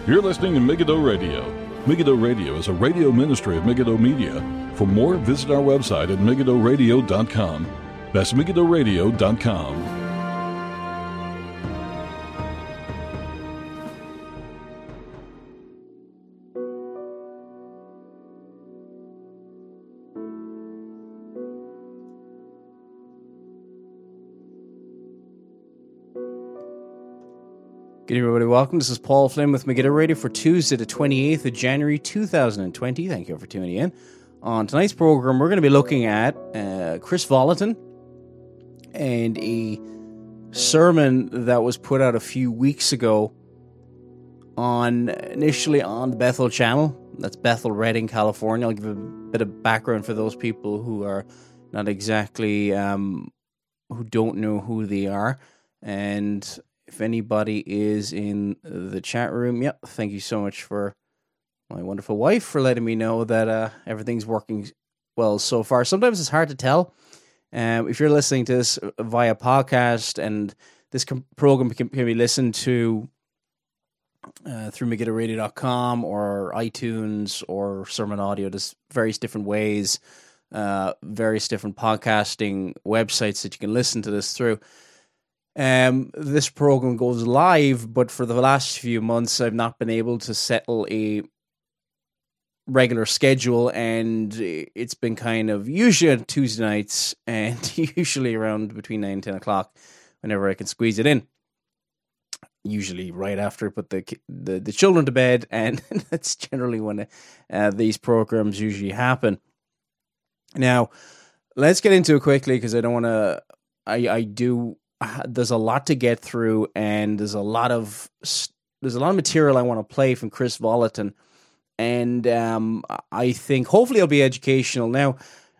You're listening to Megiddo Radio. Megiddo Radio is a radio ministry of Megiddo Media. For more, visit our website at megiddoradio.com. That's megiddoradio.com. Good evening, everybody. Welcome. This is Paul Flynn with Megiddo Radio for Tuesday, the 28th of January, 2020. Thank you for tuning in. On tonight's program, we're going to be looking at Chris Vallotton and a sermon that was put out a few weeks ago initially on the Bethel channel. That's Bethel, Redding, California. I'll give a bit of background for those people who are not exactly, who don't know who they are. And if anybody is in the chat room, thank you so much for my wonderful wife for letting me know that everything's working well so far. Sometimes it's hard to tell. If you're listening to this via podcast, and this program can be listened to through MegiddoRadio.com or iTunes or Sermon Audio, there's various different ways, various different podcasting websites that you can listen to this through. This program goes live, but for the last few months, I've not been able to settle a regular schedule, and it's been kind of usually on Tuesday nights and usually around between 9 and 10 o'clock whenever I can squeeze it in. Usually right after I put the children to bed, and that's generally when these programs usually happen. Now, let's get into it quickly because I don't want to. There's a lot to get through, and there's a lot of material I want to play from Chris Vallotton, and I think hopefully it'll be educational. Now,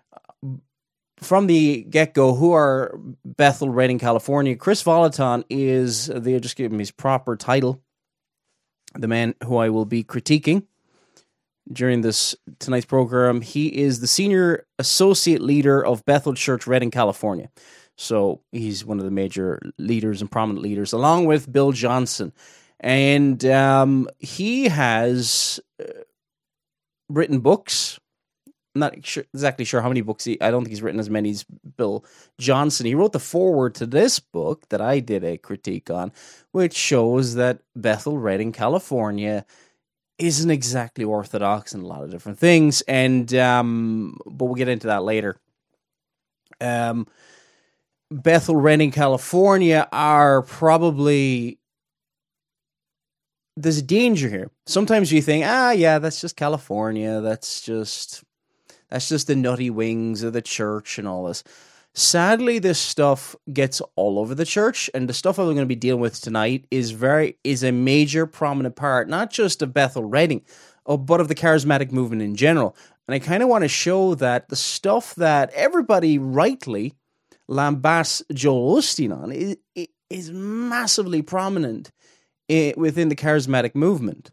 from the get-go, who are Bethel, Redding, California? Chris Vallotton is, they'll just give him his proper title, the man who I will be critiquing during tonight's program. He is the Senior Associate Leader of Bethel Church, Redding, California. So he's one of the major leaders and prominent leaders, along with Bill Johnson. And he has written books. I'm not exactly sure how many books. I don't think he's written as many as Bill Johnson. He wrote the foreword to this book that I did a critique on, which shows that Bethel, Redding, California isn't exactly orthodox in a lot of different things. And but we'll get into that later. Bethel, Redding, California are probably, there's a danger here. Sometimes you think, that's just California. That's just the nutty wings of the church and all this. Sadly, this stuff gets all over the church, and the stuff I'm going to be dealing with tonight is a major prominent part, not just of Bethel, Redding, but of the charismatic movement in general. And I kind of want to show that the stuff that everybody rightly lambasts Joel Osteen on is massively prominent within the charismatic movement.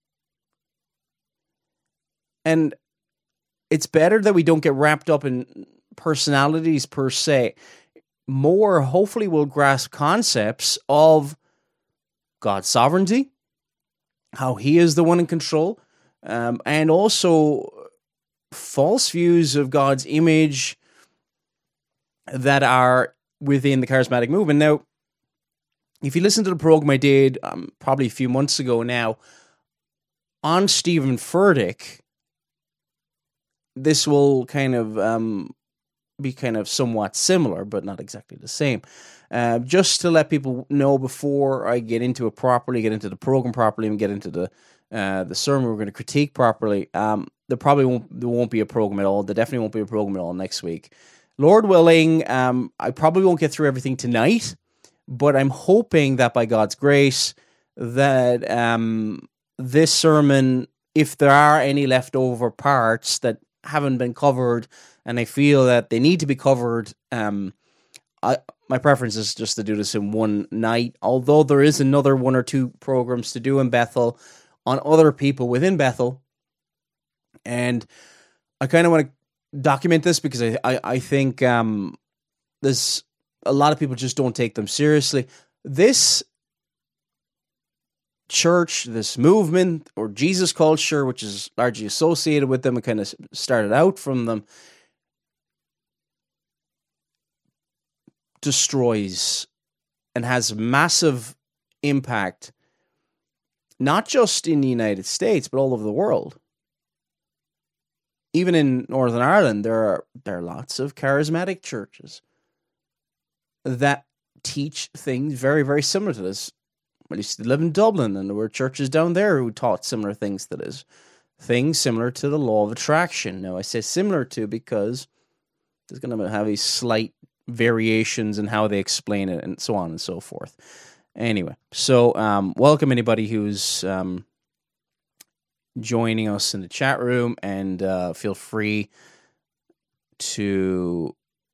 And it's better that we don't get wrapped up in personalities per se. More, hopefully, we'll grasp concepts of God's sovereignty, how he is the one in control, and also false views of God's image that are within the charismatic movement. Now, if you listen to the program I did probably a few months ago now on Stephen Furtick, this will kind of be kind of somewhat similar, but not exactly the same. Just to let people know before I get into it properly, get into the program properly, and get into the sermon we're going to critique properly, there won't be a program at all. There definitely won't be a program at all next week. Lord willing, I probably won't get through everything tonight, but I'm hoping that by God's grace that this sermon, if there are any leftover parts that haven't been covered and I feel that they need to be covered, my preference is just to do this in one night, although there is another one or two programs to do in Bethel on other people within Bethel. And I kind of want to document this because I think there's a lot of people just don't take them seriously. This church, this movement, or Jesus culture, which is largely associated with them and kind of started out from them, destroys and has massive impact, not just in the United States, but all over the world. Even in Northern Ireland, there are lots of charismatic churches that teach things very, very similar to this. I used to live in Dublin, and there were churches down there who taught similar things to this. Things similar to the law of attraction. Now, I say similar to because there's going to have these slight variations in how they explain it, and so on and so forth. Anyway, so welcome anybody who's joining us in the chat room, and feel free to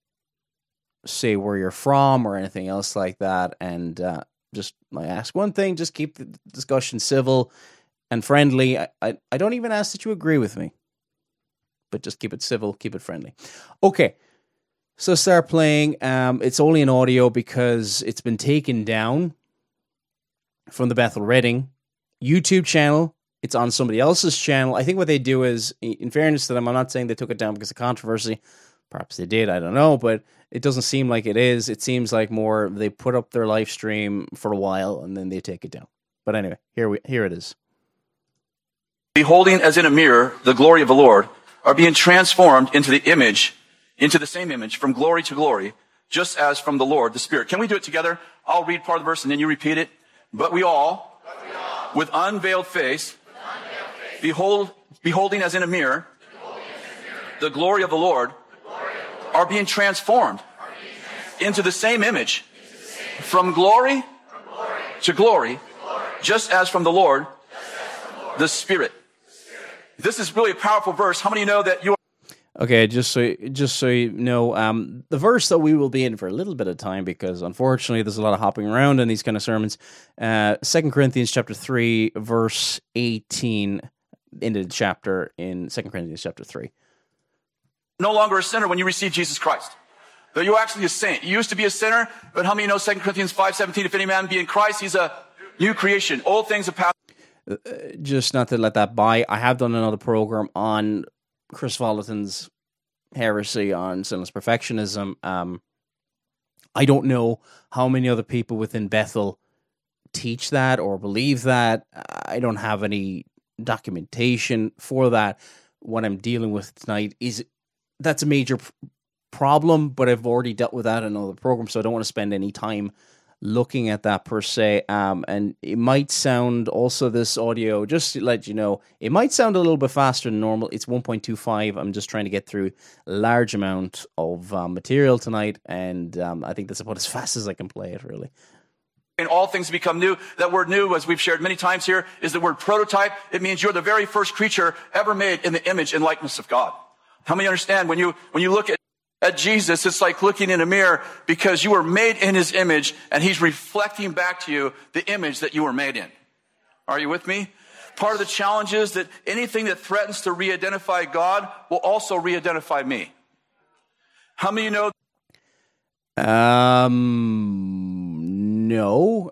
say where you're from or anything else like that. And just I ask one thing: just keep the discussion civil and friendly. I don't even ask that you agree with me, but just keep it civil, keep it friendly. Okay, so start playing. It's only an audio because it's been taken down from the Bethel Reading YouTube channel. It's on somebody else's channel. I think what they do is, in fairness to them, I'm not saying they took it down because of controversy. Perhaps they did, I don't know, but it doesn't seem like it is. It seems like more they put up their live stream for a while and then they take it down. But anyway, here it is. Beholding as in a mirror the glory of the Lord, are being transformed into the same image from glory to glory, just as from the Lord, the Spirit. Can we do it together? I'll read part of the verse and then you repeat it. But we all, with unveiled face, beholding as in a mirror the glory of the Lord, are being transformed into the same image from glory to glory, just as from the Lord, the Spirit. This is really a powerful verse. How many know that you are... Okay, just so you know, the verse that we will be in for a little bit of time, because unfortunately there's a lot of hopping around in these kind of sermons. 2 Corinthians chapter 3, verse 18, into the chapter in 2 Corinthians chapter 3. No longer a sinner when you receive Jesus Christ. Though you're actually a saint. You used to be a sinner, but how many know 2 Corinthians 5:17, if any man be in Christ, he's a new creation. Old things have passed. Just not to let that by, I have done another program on Chris Volaton's heresy on sinless perfectionism. I don't know how many other people within Bethel teach that or believe that. I don't have any documentation for that. What I'm dealing with tonight is that's a major problem, but I've already dealt with that in another program, so I don't want to spend any time looking at that per se. And it might sound also, this audio, just to let you know, it might sound a little bit faster than normal. It's 1.25. I'm just trying to get through a large amount of material tonight, and I think that's about as fast as I can play it, really. And all things become new. That word new, as we've shared many times here, is the word prototype. It means you're the very first creature ever made in the image and likeness of God. How many understand when you look at Jesus, it's like looking in a mirror, because you were made in his image and he's reflecting back to you the image that you were made in. Are you with me? Part of the challenge is that anything that threatens to re-identify God will also re-identify me. How many of you know? No.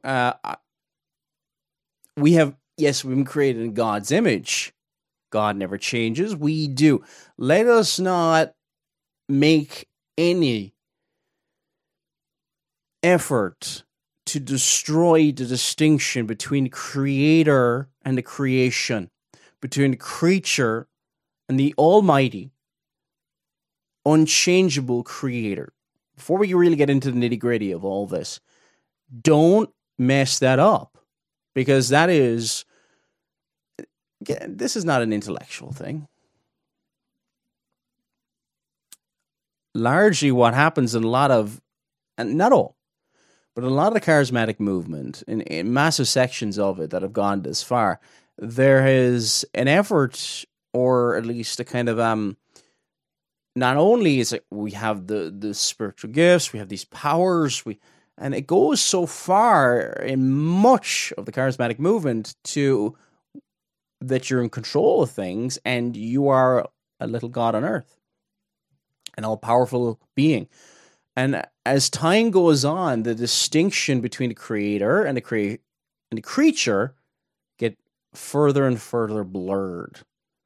We've been created in God's image. God never changes. We do. Let us not make any effort to destroy the distinction between the creator and the creation, between the creature and the almighty, unchangeable creator. Before we really get into the nitty-gritty of all this, don't mess that up, because this is not an intellectual thing. Largely what happens in a lot of, and not all, but a lot of the charismatic movement, in massive sections of it that have gone this far, there is an effort, or at least a kind of, not only is it we have the spiritual gifts, we have these powers, and it goes so far in much of the charismatic movement to that you're in control of things and you are a little God on earth, an all-powerful being. And as time goes on, the distinction between the creator and the creature further and further blurred.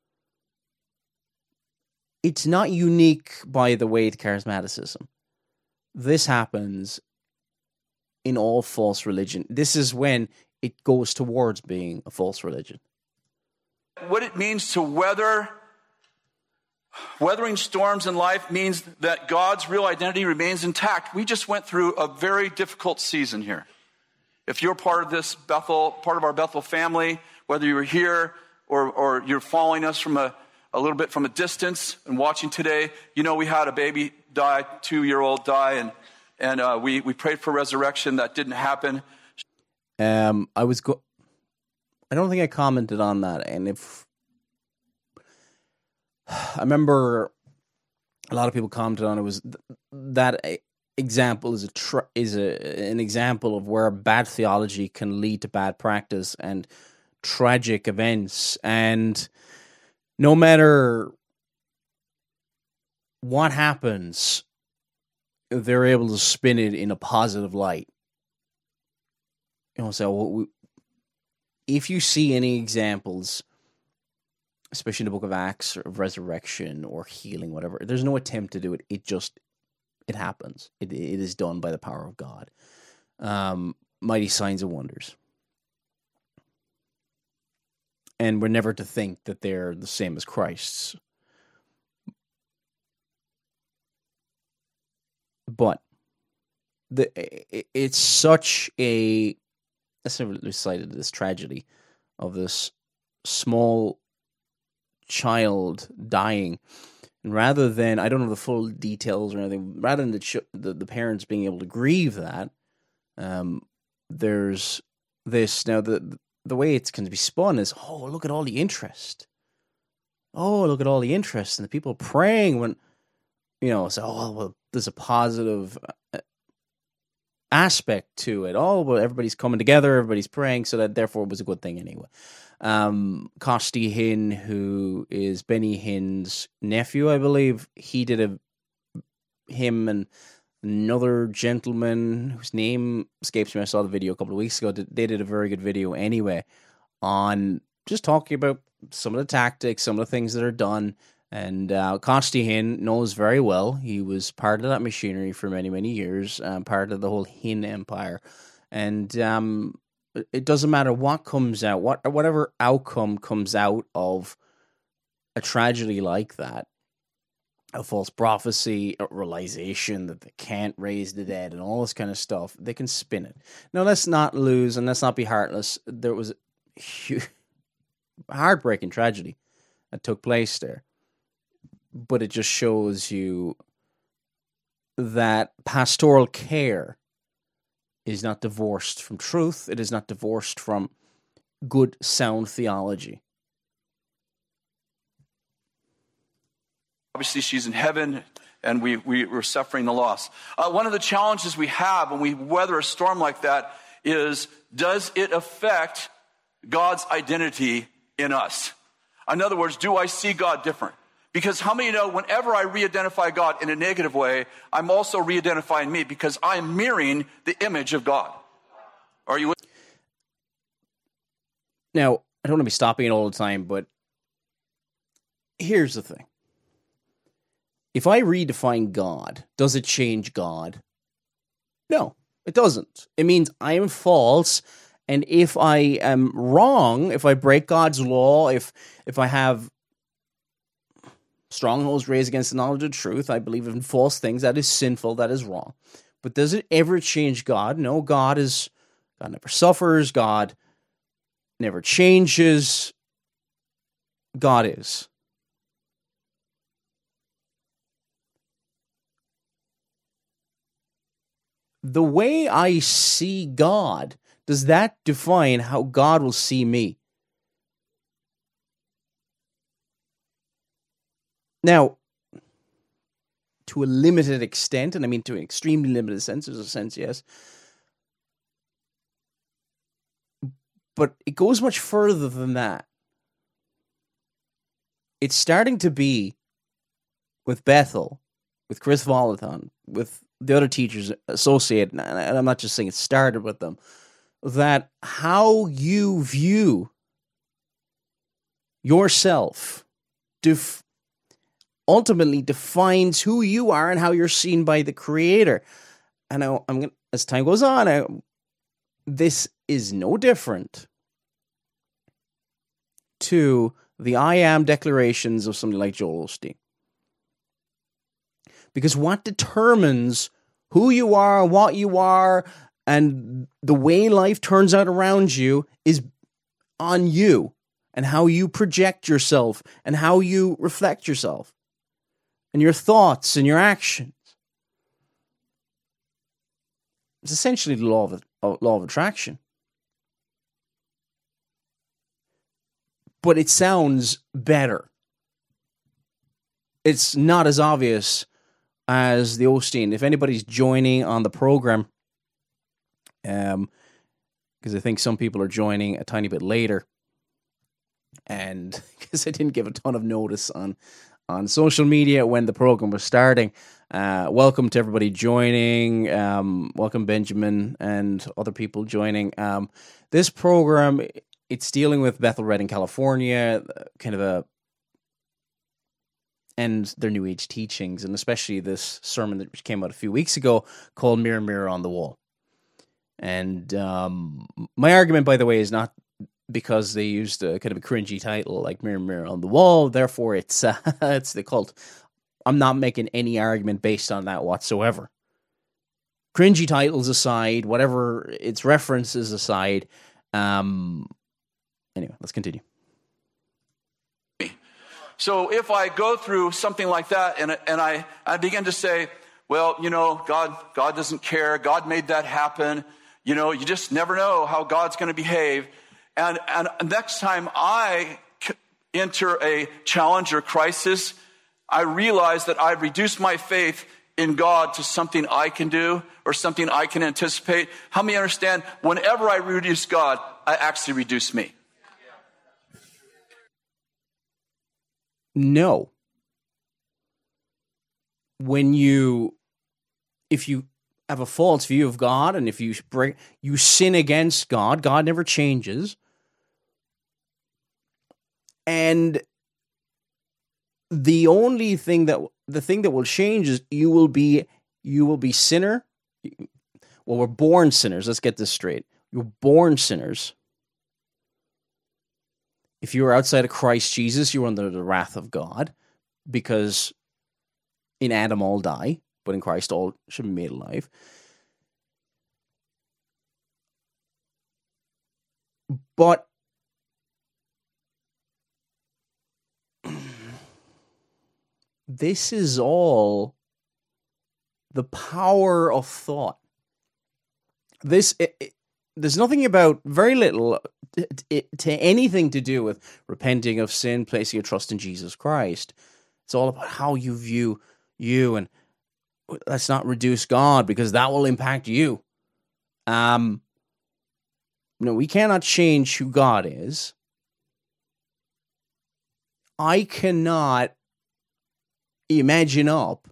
It's not unique, by the way, to charismaticism. This happens in all false religion. This is when it goes towards being a false religion. What it means to weathering storms in life means that God's real identity remains intact. We just went through a very difficult season here. If you're part of this Bethel, part of our Bethel family, whether you're here or you're following us from a little bit from a distance and watching today, you know we had a baby die, 2-year-old die, and we prayed for resurrection. That didn't happen. I don't think I commented on that, and if I remember, a lot of people commented on it. Was that example is an example of where bad theology can lead to bad practice and tragic events, and no matter what happens, they're able to spin it in a positive light. You know, so if you see any examples, especially in the book of Acts, of resurrection or healing, whatever, there's no attempt to do it. It happens. It is done by the power of God. Mighty signs and wonders. And we're never to think that they're the same as Christ's. But it's such a... Let's never lose sight of this tragedy of this small child dying. And rather than, I don't know the full details or anything, rather than the parents being able to grieve that, there's this. Now, the way it can be spun is, oh, look at all the interest. Oh, look at all the interest. And the people praying when, you know, say, oh, well, there's a positive aspect to it. Oh, well, everybody's coming together, everybody's praying, so that therefore it was a good thing anyway. Costi Hinn, who is Benny Hinn's nephew, I believe, him and another gentleman whose name escapes me, I saw the video a couple of weeks ago, they did a very good video anyway on just talking about some of the tactics, some of the things that are done. And Costi Hinn knows very well. He was part of that machinery for many, many years, part of the whole Hinn empire. And it doesn't matter what comes out, whatever outcome comes out of a tragedy like that, a false prophecy, a realization that they can't raise the dead and all this kind of stuff, they can spin it. Now, let's not lose and let's not be heartless. There was a huge, heartbreaking tragedy that took place there. But it just shows you that pastoral care is not divorced from truth. It is not divorced from good, sound theology. Obviously, she's in heaven, and we're suffering the loss. One of the challenges we have when we weather a storm like that is, does it affect God's identity in us? In other words, do I see God different? Because how many know whenever I re-identify God in a negative way, I'm also re-identifying me because I'm mirroring the image of God. Are you with? Now, I don't want to be stopping it all the time, but here's the thing. If I redefine God, does it change God? No, it doesn't. It means I am false, and if I am wrong, if I break God's law, if I have strongholds raised against the knowledge of truth, I believe in false things, that is sinful, that is wrong. But does it ever change God? No, God never suffers, God never changes. God is. The way I see God, does that define how God will see me? Now, to a limited extent, and I mean to an extremely limited sense, there's a sense, yes. But it goes much further than that. It's starting to be, with Bethel, with Chris Volaton, with the other teachers associated, and I'm not just saying it started with them, that how you view yourself ultimately defines who you are and how you're seen by the Creator. And as time goes on, this is no different to the I am declarations of somebody like Joel Osteen. Because what determines who you are, what you are, and the way life turns out around you is on you and how you project yourself and how you reflect yourself and your thoughts and your actions. It's essentially the law of attraction. But it sounds better. It's not as obvious as the Osteen. If anybody's joining on the program, because I think some people are joining a tiny bit later, and because I didn't give a ton of notice on social media when the program was starting. Welcome to everybody joining. Welcome Benjamin and other people joining. This program, it's dealing with Bethel Redding, California, and their New Age teachings, and especially this sermon that came out a few weeks ago called Mirror, Mirror on the Wall. And my argument, by the way, is not because they used a kind of a cringy title like Mirror, Mirror on the Wall, therefore it's the cult. I'm not making any argument based on that whatsoever. Cringy titles aside, whatever its references aside, anyway, let's continue. So if I go through something like that and I begin to say, well, God doesn't care. God made that happen. You just never know how God's going to behave. And next time I enter a challenge or crisis, I realize that I've reduced my faith in God to something I can do or something I can anticipate. How many understand whenever I reduce God, I actually reduce me? No. If you have a false view of God, and if you sin against God, God never changes. And the thing that will change is you will be sinner. Well, we're born sinners. Let's get this straight. You're born sinners. If you are outside of Christ Jesus, you're under the wrath of God, because in Adam all die, but in Christ all should be made alive. But this is all the power of thought. There's nothing about, very little to anything to do with repenting of sin, placing your trust in Jesus Christ. It's all about how you view you, and let's not reduce God because that will impact you. No, we cannot change who God is. I cannot imagine up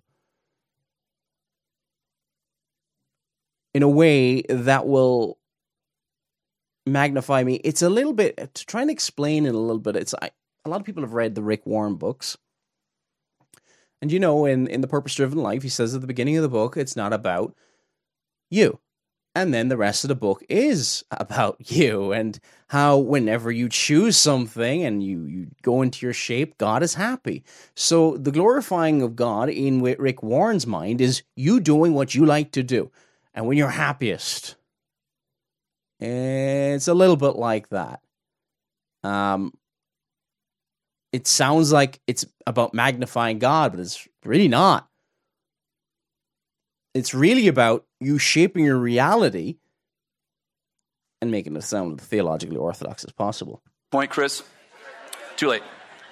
in a way that will magnify me. It's a little bit, to try and explain it a little bit, a lot of people have read the Rick Warren books. And in The Purpose-Driven Life, he says at the beginning of the book, it's not about you. And then the rest of the book is about you, and how whenever you choose something and you go into your shape, God is happy. So the glorifying of God in Rick Warren's mind is you doing what you like to do. And when you're happiest, it's a little bit like that. It sounds like it's about magnifying God, but it's really not. It's really about you shaping your reality and making it sound as theologically orthodox as possible. Point, Chris. Too late.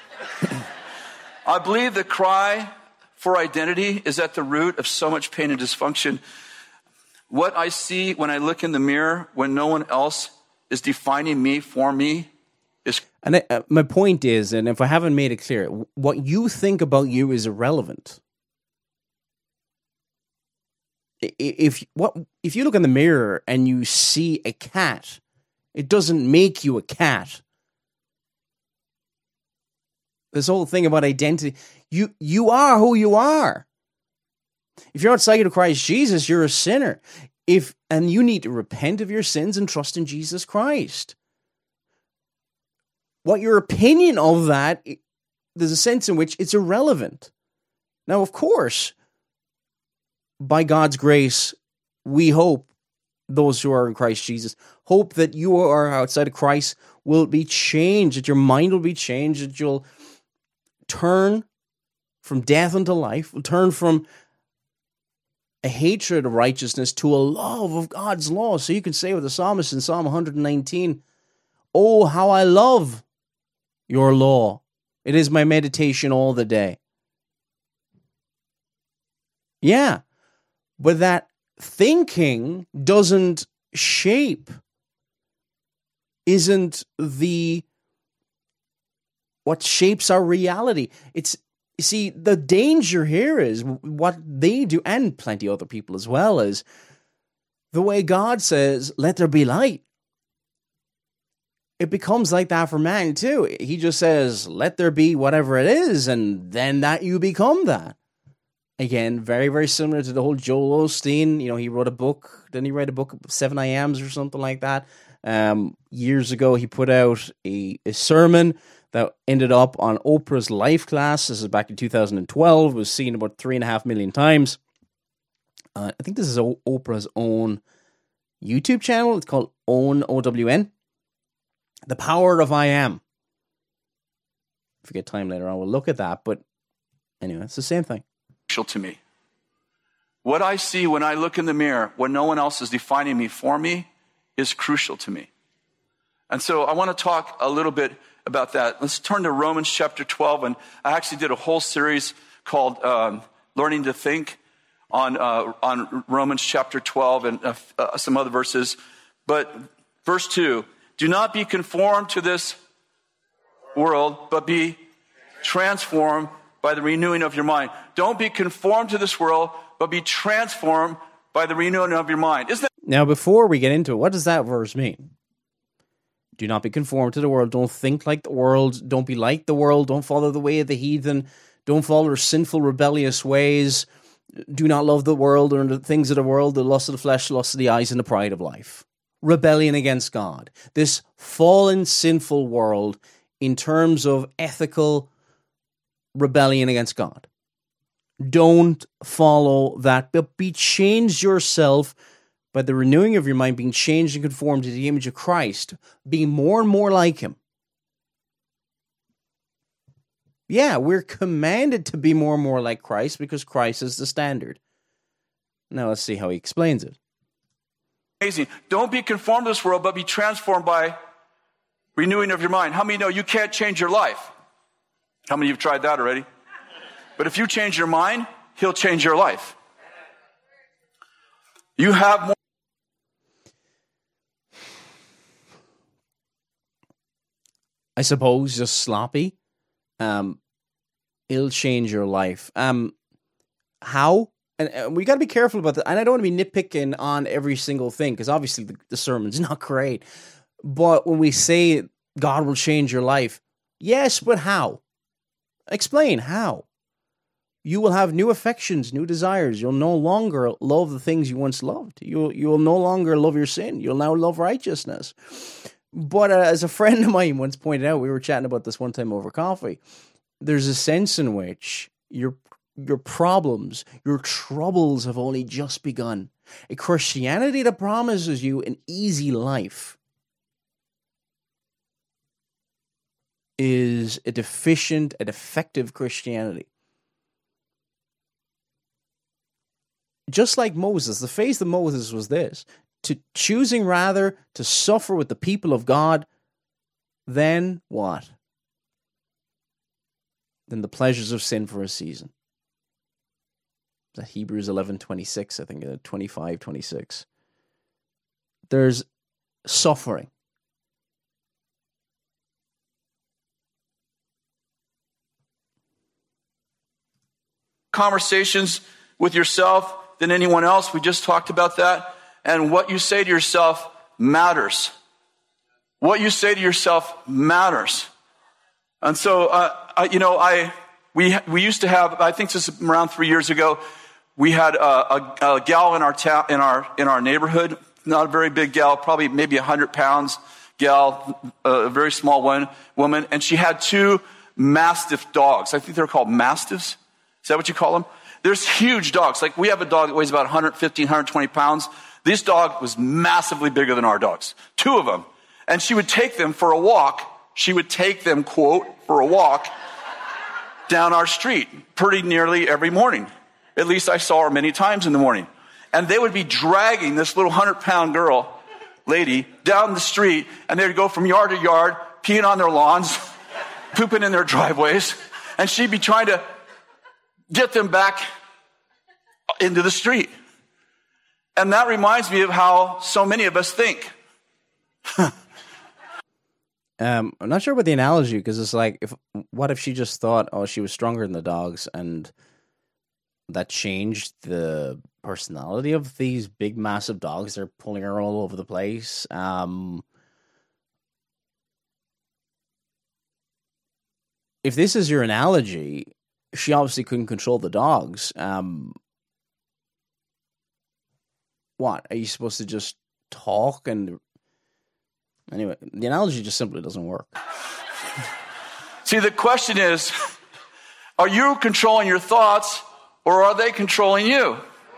I believe the cry for identity is at the root of so much pain and dysfunction. What I see when I look in the mirror, when no one else is defining me for me, is... And my point is, and if I haven't made it clear, what you think about you is irrelevant. If you look in the mirror and you see a cat, it doesn't make you a cat. This whole thing about identity. You are who you are. If you're outside of Christ Jesus, you're a sinner. And you need to repent of your sins and trust in Jesus Christ. What your opinion of that, there's a sense in which it's irrelevant. Now, of course, by God's grace, we hope those who are in Christ Jesus, hope that you are outside of Christ will be changed, that your mind will be changed, that you'll turn from death unto life, will turn from a hatred of righteousness to a love of God's law. So you can say with the psalmist in Psalm 119, "Oh, how I love your law. It is my meditation all the day." Yeah, but that thinking isn't what shapes our reality. You see, the danger here is what they do, and plenty of other people as well, is the way God says, "Let there be light." It becomes like that for man too. He just says, "Let there be whatever it is," and then that you become that. Again, very, very similar to the whole Joel Osteen. He wrote a book. Didn't he write a book, 7 IAMs or something like that? Years ago, he put out a sermon that ended up on Oprah's Life Class. This is back in 2012. It was seen about 3.5 million times. I think this is Oprah's own YouTube channel. It's called OWN, OWN. The Power of I Am. If we get time later on, we'll look at that. But anyway, it's the same thing. To me. What I see when I look in the mirror, when no one else is defining me for me, is crucial to me. And so I want to talk a little bit about that. Let's turn to Romans chapter 12. And I actually did a whole series called Learning to Think on Romans chapter 12 and some other verses. But verse 2, "Do not be conformed to this world, but be transformed by the renewing of your mind." Don't be conformed to this world, but be transformed by the renewing of your mind. Now, before we get into it, what does that verse mean? Do not be conformed to the world. Don't think like the world. Don't be like the world. Don't follow the way of the heathen. Don't follow their sinful, rebellious ways. Do not love the world or the things of the world, the lust of the flesh, the lust of the eyes, and the pride of life. Rebellion against God. This fallen, sinful world in terms of ethical rebellion against God. Don't follow that, but be changed yourself by the renewing of your mind, being changed and conformed to the image of Christ, being more and more like Him. Yeah, we're commanded to be more and more like Christ because Christ is the standard. Now let's see how he explains it. Amazing. Don't be conformed to this world, but be transformed by renewing of your mind. How many know you can't change your life? How many of you have tried that already? But if you change your mind, He'll change your life. You have more. I suppose just sloppy. It'll change your life. How? And we got to be careful about that. And I don't want to be nitpicking on every single thing because obviously the sermon's not great. But when we say God will change your life, yes, but how? Explain how. You will have new affections, new desires. You'll no longer love the things you once loved. You'll no longer love your sin. You'll now love righteousness. But as a friend of mine once pointed out, we were chatting about this one time over coffee. There's a sense in which your problems, your troubles have only just begun. A Christianity that promises you an easy life is a deficient and defective Christianity. Just like Moses, the faith of Moses was this: to choosing rather to suffer with the people of God than what? Than the pleasures of sin for a season. That Hebrews 11:26, I think, 25:26. There's suffering. Conversations with yourself than anyone else. We just talked about that. And what you say to yourself matters. What you say to yourself matters. And so we used to have, I think this is around 3 years ago, we had a gal in our town, in our neighborhood, not a very big gal, probably maybe 100 pounds gal, a very small woman, and she had 2 Mastiff dogs. I think they're called Mastiffs. Is that what you call them? There's huge dogs. Like we have a dog that weighs about 115, 120 pounds. This dog was massively bigger than our dogs. 2 of them. And she would take them for a walk. She would take them, quote, for a walk down our street pretty nearly every morning. At least I saw her many times in the morning. And they would be dragging this little 100-pound lady, down the street, and they'd go from yard to yard, peeing on their lawns, pooping in their driveways, and she'd be trying to get them back into the street. And that reminds me of how so many of us think. I'm not sure about the analogy, because it's like, what if she just thought, oh, she was stronger than the dogs, and that changed the personality of these big, massive dogs? They're pulling her all over the place. If this is your analogy, she obviously couldn't control the dogs. What? Are you supposed to just talk? And anyway, the analogy just simply doesn't work. See, the question is, are you controlling your thoughts, or are they controlling you?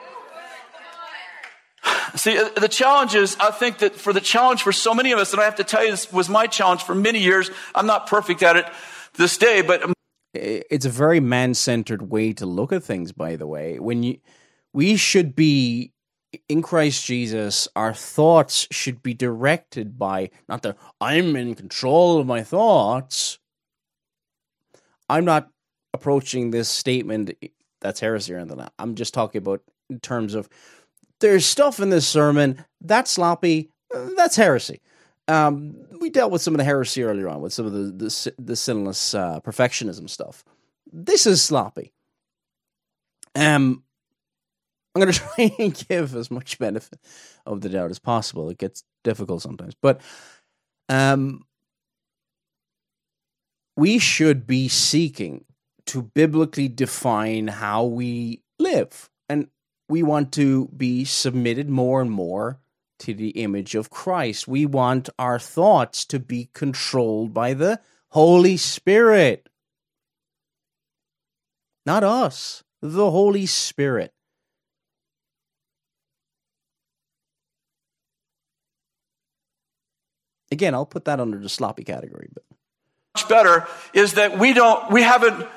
See, the challenge is, I think that for the challenge for so many of us, and I have to tell you, this was my challenge for many years. I'm not perfect at it this day, but it's a very man-centered way to look at things, by the way. We should be in Christ Jesus, our thoughts should be directed by, not that I'm in control of my thoughts. I'm not approaching this statement that's heresy or anything. I'm just talking about in terms of, there's stuff in this sermon that's sloppy, that's heresy. We dealt with some of the heresy earlier on, with some of the sinless perfectionism stuff. This is sloppy. I'm going to try and give as much benefit of the doubt as possible. It gets difficult sometimes. But we should be seeking to biblically define how we live. And we want to be submitted more and more to the image of Christ. We want our thoughts to be controlled by the Holy Spirit. Not us, the Holy Spirit. Again, I'll put that under the sloppy category. But much better is that we haven't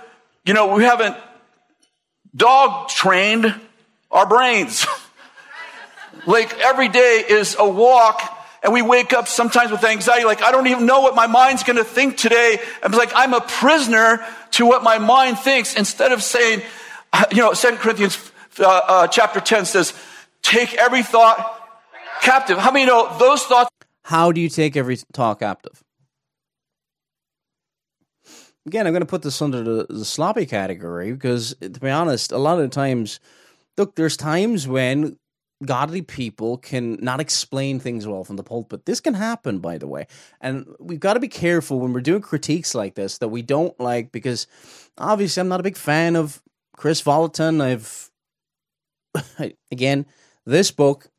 dog trained our brains. Like every day is a walk, and we wake up sometimes with anxiety. Like, I don't even know what my mind's going to think today. I'm like, I'm a prisoner to what my mind thinks. Instead of saying, 2 Corinthians chapter 10 says, take every thought captive. How many know those thoughts? How do you take every thought captive? Again, I'm going to put this under the sloppy category because, to be honest, a lot of the times, look, there's times when godly people can not explain things well from the pulpit. This can happen, by the way. And we've got to be careful when we're doing critiques like this that we don't because obviously I'm not a big fan of Chris Vallotton. Again, this book,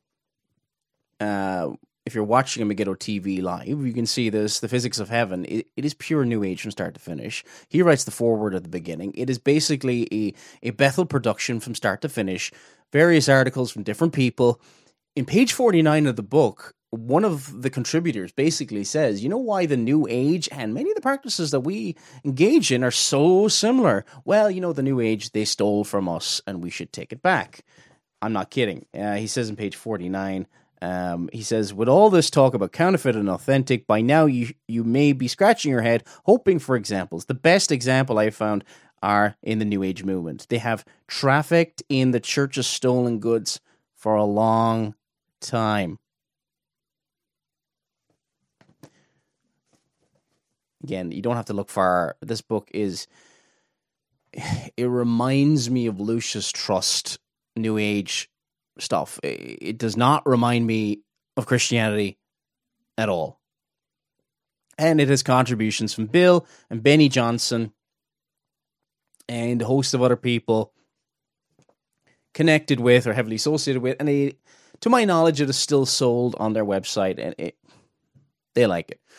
if you're watching a Megiddo TV live, you can see this, The Physics of Heaven. It is pure New Age from start to finish. He writes the foreword at the beginning. It is basically a Bethel production from start to finish. Various articles from different people. In page 49 of the book, one of the contributors basically says, you know why the New Age and many of the practices that we engage in are so similar? Well, the New Age, they stole from us and we should take it back. I'm not kidding. He says in page 49, he says, with all this talk about counterfeit and authentic, by now you may be scratching your head, hoping for examples. The best example I found are in the New Age movement. They have trafficked in the church's stolen goods for a long time. Again, you don't have to look far. This book it reminds me of Lucius Trust, New Age stuff. It does not remind me of Christianity at all. And it has contributions from Bill and Benny Johnson and a host of other people connected with or heavily associated with, and to my knowledge, it is still sold on their website, and they like it.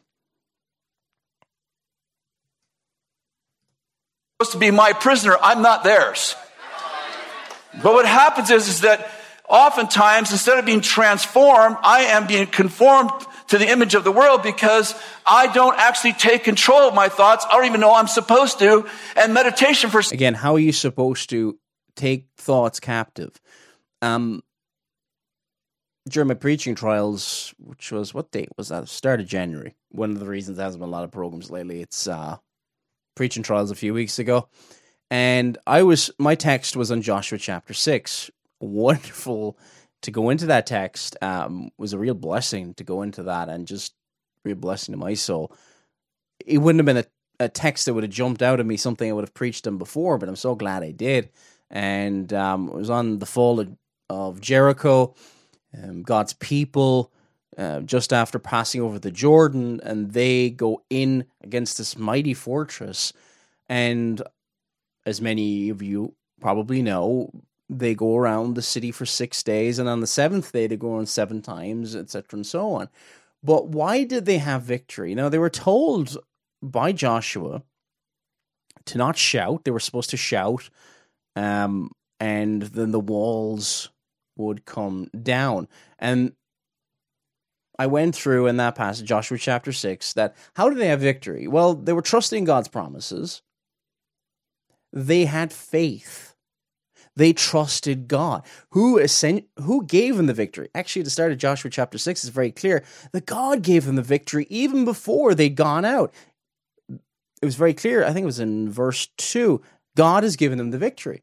Supposed to be my prisoner, I'm not theirs. But what happens is that oftentimes, instead of being transformed, I am being conformed to the image of the world because I don't actually take control of my thoughts. I don't even know I'm supposed to. And meditation for... Again, how are you supposed to take thoughts captive? During my preaching trials, which was, what date was that? Start of January. One of the reasons there hasn't been a lot of programs lately. It's preaching trials a few weeks ago. And my text was on Joshua chapter 6. Wonderful to go into that text. Was a real blessing to go into that, and just real blessing to my soul. It wouldn't have been a text that would have jumped out at me, something I would have preached on before, but I'm so glad I did. And it was on the fall of Jericho, God's people, just after passing over the Jordan, and they go in against this mighty fortress. And as many of you probably know, they go around the city for 6 days, and on the seventh day they go around 7 times, etc., and so on. But why did they have victory? Now, they were told by Joshua to not shout. They were supposed to shout, and then the walls would come down. And I went through in that passage, Joshua chapter 6, that how did they have victory? Well, they were trusting God's promises. They had faith. They trusted God, who gave them the victory. Actually, at the start of Joshua chapter 6, it's very clear that God gave them the victory even before they'd gone out. It was very clear, I think it was in verse 2, God has given them the victory.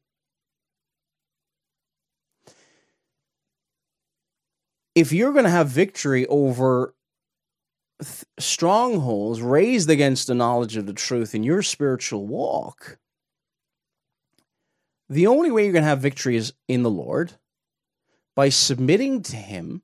If you're going to have victory over strongholds raised against the knowledge of the truth in your spiritual walk, the only way you're going to have victory is in the Lord, by submitting to Him.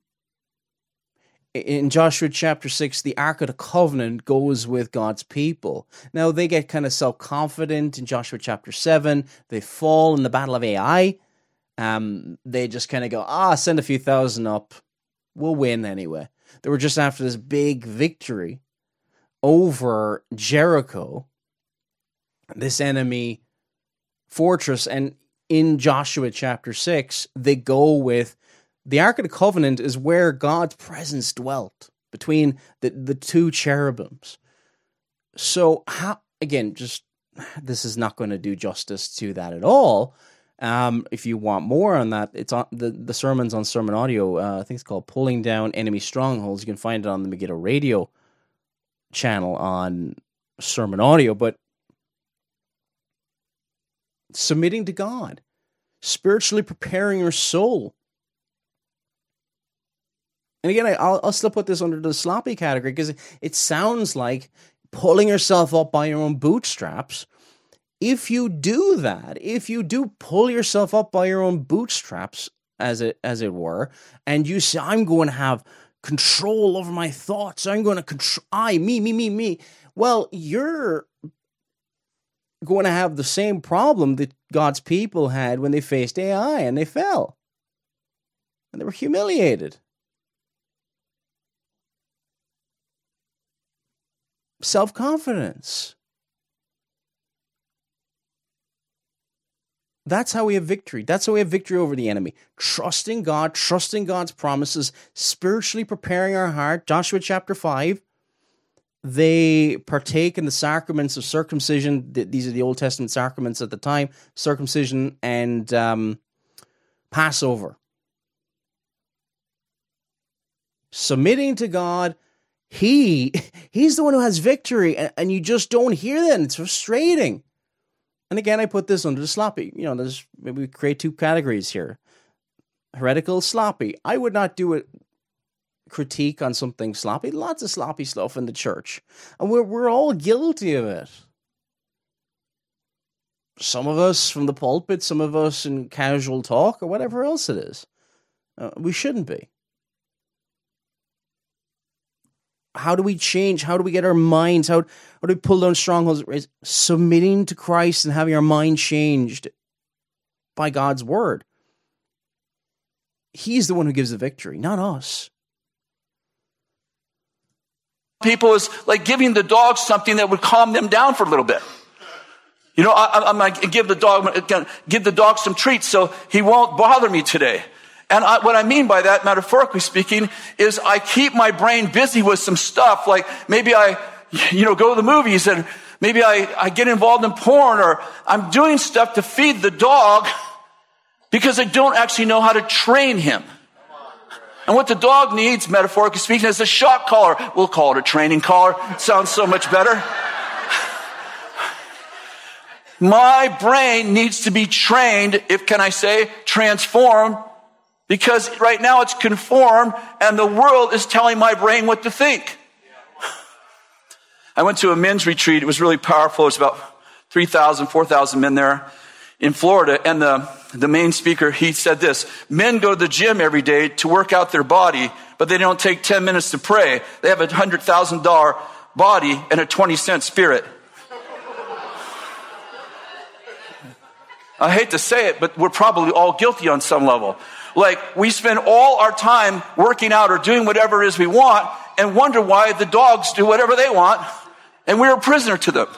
In Joshua chapter 6, the Ark of the Covenant goes with God's people. Now, they get kind of self-confident in Joshua chapter 7. They fall in the battle of Ai. They just kind of go, send a few thousand up. We'll win anyway. They were just after this big victory over Jericho, this enemy fortress. And in Joshua chapter 6, they go with the Ark of the Covenant is where God's presence dwelt between the two cherubims. So how, again, just this is not going to do justice to that at all. If you want more on that, it's on the sermons on Sermon Audio. I think it's called Pulling Down Enemy Strongholds. You can find it on the Megiddo Radio channel on Sermon Audio. But submitting to God, spiritually preparing your soul. And again, I'll still put this under the sloppy category because it sounds like pulling yourself up by your own bootstraps. If you do that, if you do pull yourself up by your own bootstraps, as it were, and you say, I'm going to have control over my thoughts, I'm going to control, me. Well, you're going to have the same problem that God's people had when they faced Ai and they fell. And they were humiliated. Self-confidence. That's how we have victory. That's how we have victory over the enemy. Trusting God, trusting God's promises, spiritually preparing our heart. Joshua chapter 5, they partake in the sacraments of circumcision. These are the Old Testament sacraments at the time, circumcision and Passover. Submitting to God, He's the one who has victory, and you just don't hear that, and it's frustrating. And again, I put this under the sloppy. There's maybe we create two categories here. Heretical, sloppy. I would not do a critique on something sloppy. Lots of sloppy stuff in the church. And we're all guilty of it. Some of us from the pulpit, some of us in casual talk, or whatever else it is. We shouldn't be. How do we change? How do we get our minds? How do we pull down strongholds? It's submitting to Christ and having our mind changed by God's word. He's the one who gives the victory, not us. People is like giving the dog something that would calm them down for a little bit. You know, I'm like, give the dog some treats so he won't bother me today. And what I mean by that, metaphorically speaking, is I keep my brain busy with some stuff. Like maybe I, go to the movies, and maybe I get involved in porn, or I'm doing stuff to feed the dog because I don't actually know how to train him. And what the dog needs, metaphorically speaking, is a shock collar. We'll call it a training collar. It sounds so much better. My brain needs to be trained, transformed, because right now it's conformed and the world is telling my brain what to think. I went to a men's retreat. It was really powerful. There's about 3,000, 4,000 men there in Florida. And the main speaker, he said this: men go to the gym every day to work out their body, but they don't take 10 minutes to pray. They have a $100,000 body and a 20-cent spirit. I hate to say it, but we're probably all guilty on some level. Like, we spend all our time working out or doing whatever it is we want and wonder why the dogs do whatever they want and we're a prisoner to them.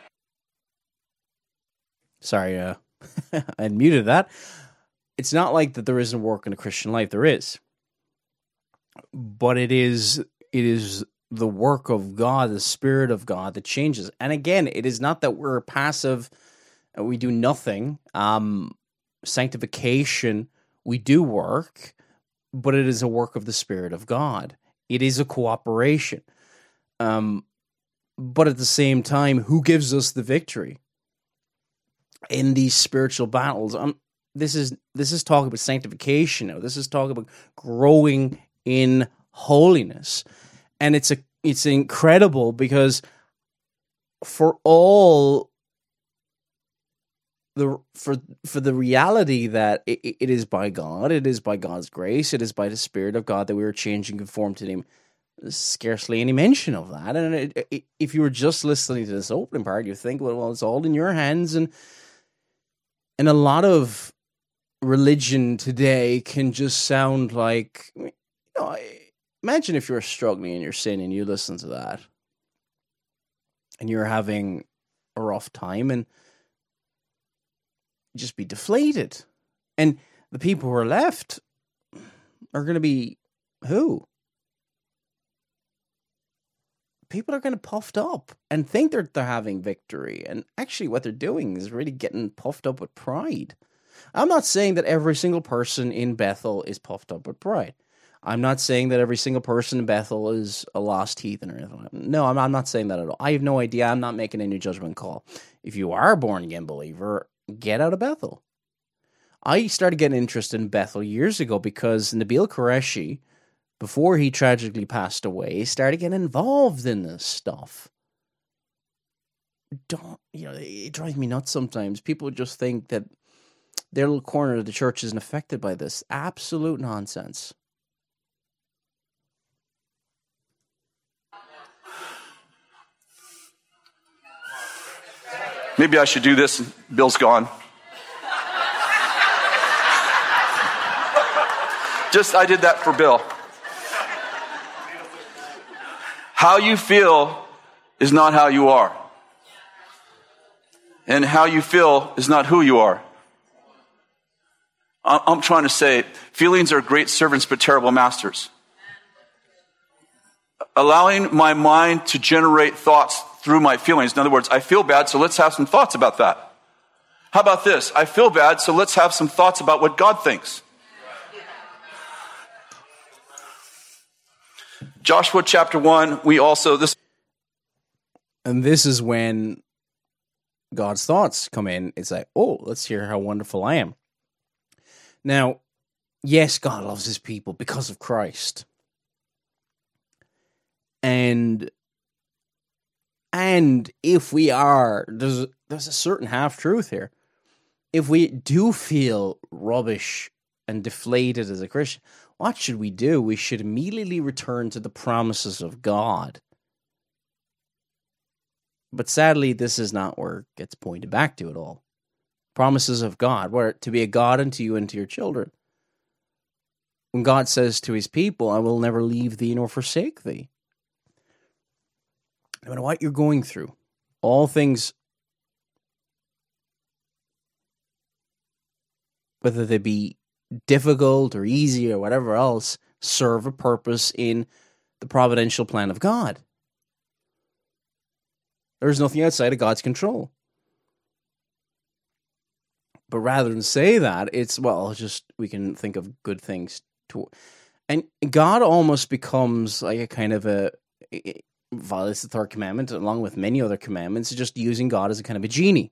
Sorry, I muted that. It's not like that there isn't work in a Christian life. There is. But it is the work of God, the Spirit of God that changes. And again, it is not that we're passive and we do nothing. Sanctification, we do work, but it is a work of the Spirit of God. It is a cooperation. But at the same time, who gives us the victory in these spiritual battles? This is talking about sanctification now. This is talking about growing in holiness. And it's incredible because for all for the reality that it is by God, it is by God's grace, it is by the Spirit of God that we are changing, conform to Him. There's scarcely any mention of that. And if you were just listening to this opening part, you think, well, it's all in your hands. And a lot of religion today can just sound like, imagine if you're struggling in your sin and you listen to that and you're having a rough time and just be deflated. And the people who are left are going to be who? People are kind of puffed up and think they're having victory. And actually what they're doing is really getting puffed up with pride. I'm not saying that every single person in Bethel is puffed up with pride. I'm not saying that every single person in Bethel is a lost heathen or anything like that. No, I'm not saying that at all. I have no idea. I'm not making any judgment call. If you are a born-again believer, get out of Bethel. I started getting interested in Bethel years ago because Nabil Qureshi, before he tragically passed away, started getting involved in this stuff. It drives me nuts sometimes. People just think that their little corner of the church isn't affected by this. Absolute nonsense. Maybe I should do this. Bill's gone. I did that for Bill. How you feel is not how you are. And how you feel is not who you are. I'm trying to say, feelings are great servants but terrible masters. Allowing my mind to generate thoughts through my feelings. In other words, I feel bad, so let's have some thoughts about that. How about this? I feel bad, so let's have some thoughts about what God thinks. Joshua chapter 1, And this is when God's thoughts come in. It's like, oh, let's hear how wonderful I am. Now, yes, God loves His people because of Christ. And if we are, there's a certain half-truth here. If we do feel rubbish and deflated as a Christian, what should we do? We should immediately return to the promises of God. But sadly, this is not where it gets pointed back to at all. Promises of God, where to be a God unto you and to your children. When God says to his people, I will never leave thee nor forsake thee. No matter what you're going through, all things, whether they be difficult or easy or whatever else, serve a purpose in the providential plan of God. There's nothing outside of God's control. But rather than say that, it's, well, just we can think of good things to, and God almost becomes like a kind of violates the third commandment, along with many other commandments, just using God as a kind of a genie.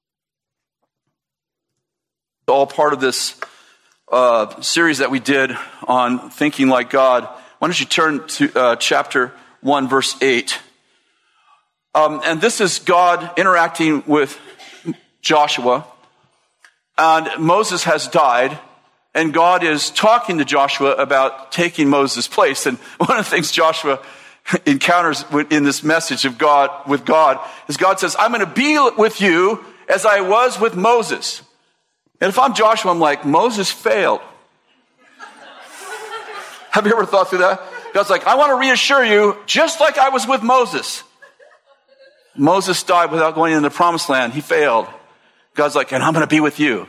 All part of this series that we did on thinking like God. Why don't you turn to chapter 1, verse 8. And this is God interacting with Joshua. And Moses has died. And God is talking to Joshua about taking Moses' place. And one of the things Joshua encounters in this message of God with God is God says, I'm going to be with you as I was with Moses. And if I'm Joshua, I'm like, Moses failed. Have you ever thought through that? God's like, I want to reassure you, just like I was with Moses. Moses died without going into the promised land. He failed. God's like, and I'm going to be with you.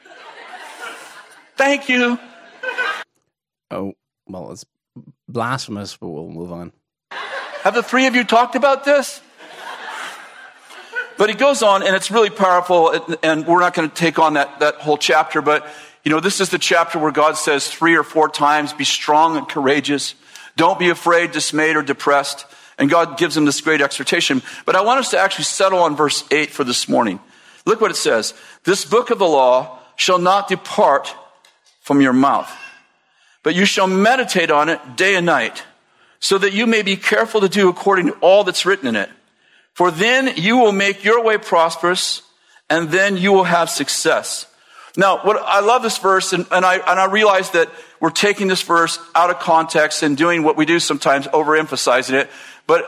Thank you. Oh, well, it's blasphemous, but we'll move on. Have the three of you talked about this? But he goes on, and it's really powerful, and we're not going to take on that whole chapter, but, this is the chapter where God says 3 or 4 times, be strong and courageous. Don't be afraid, dismayed, or depressed. And God gives him this great exhortation. But I want us to actually settle on verse 8 for this morning. Look what it says. This book of the law shall not depart from your mouth, but you shall meditate on it day and night, so that you may be careful to do according to all that's written in it. For then you will make your way prosperous, and then you will have success. Now, I love this verse, and I realize that we're taking this verse out of context and doing what we do sometimes, overemphasizing it. But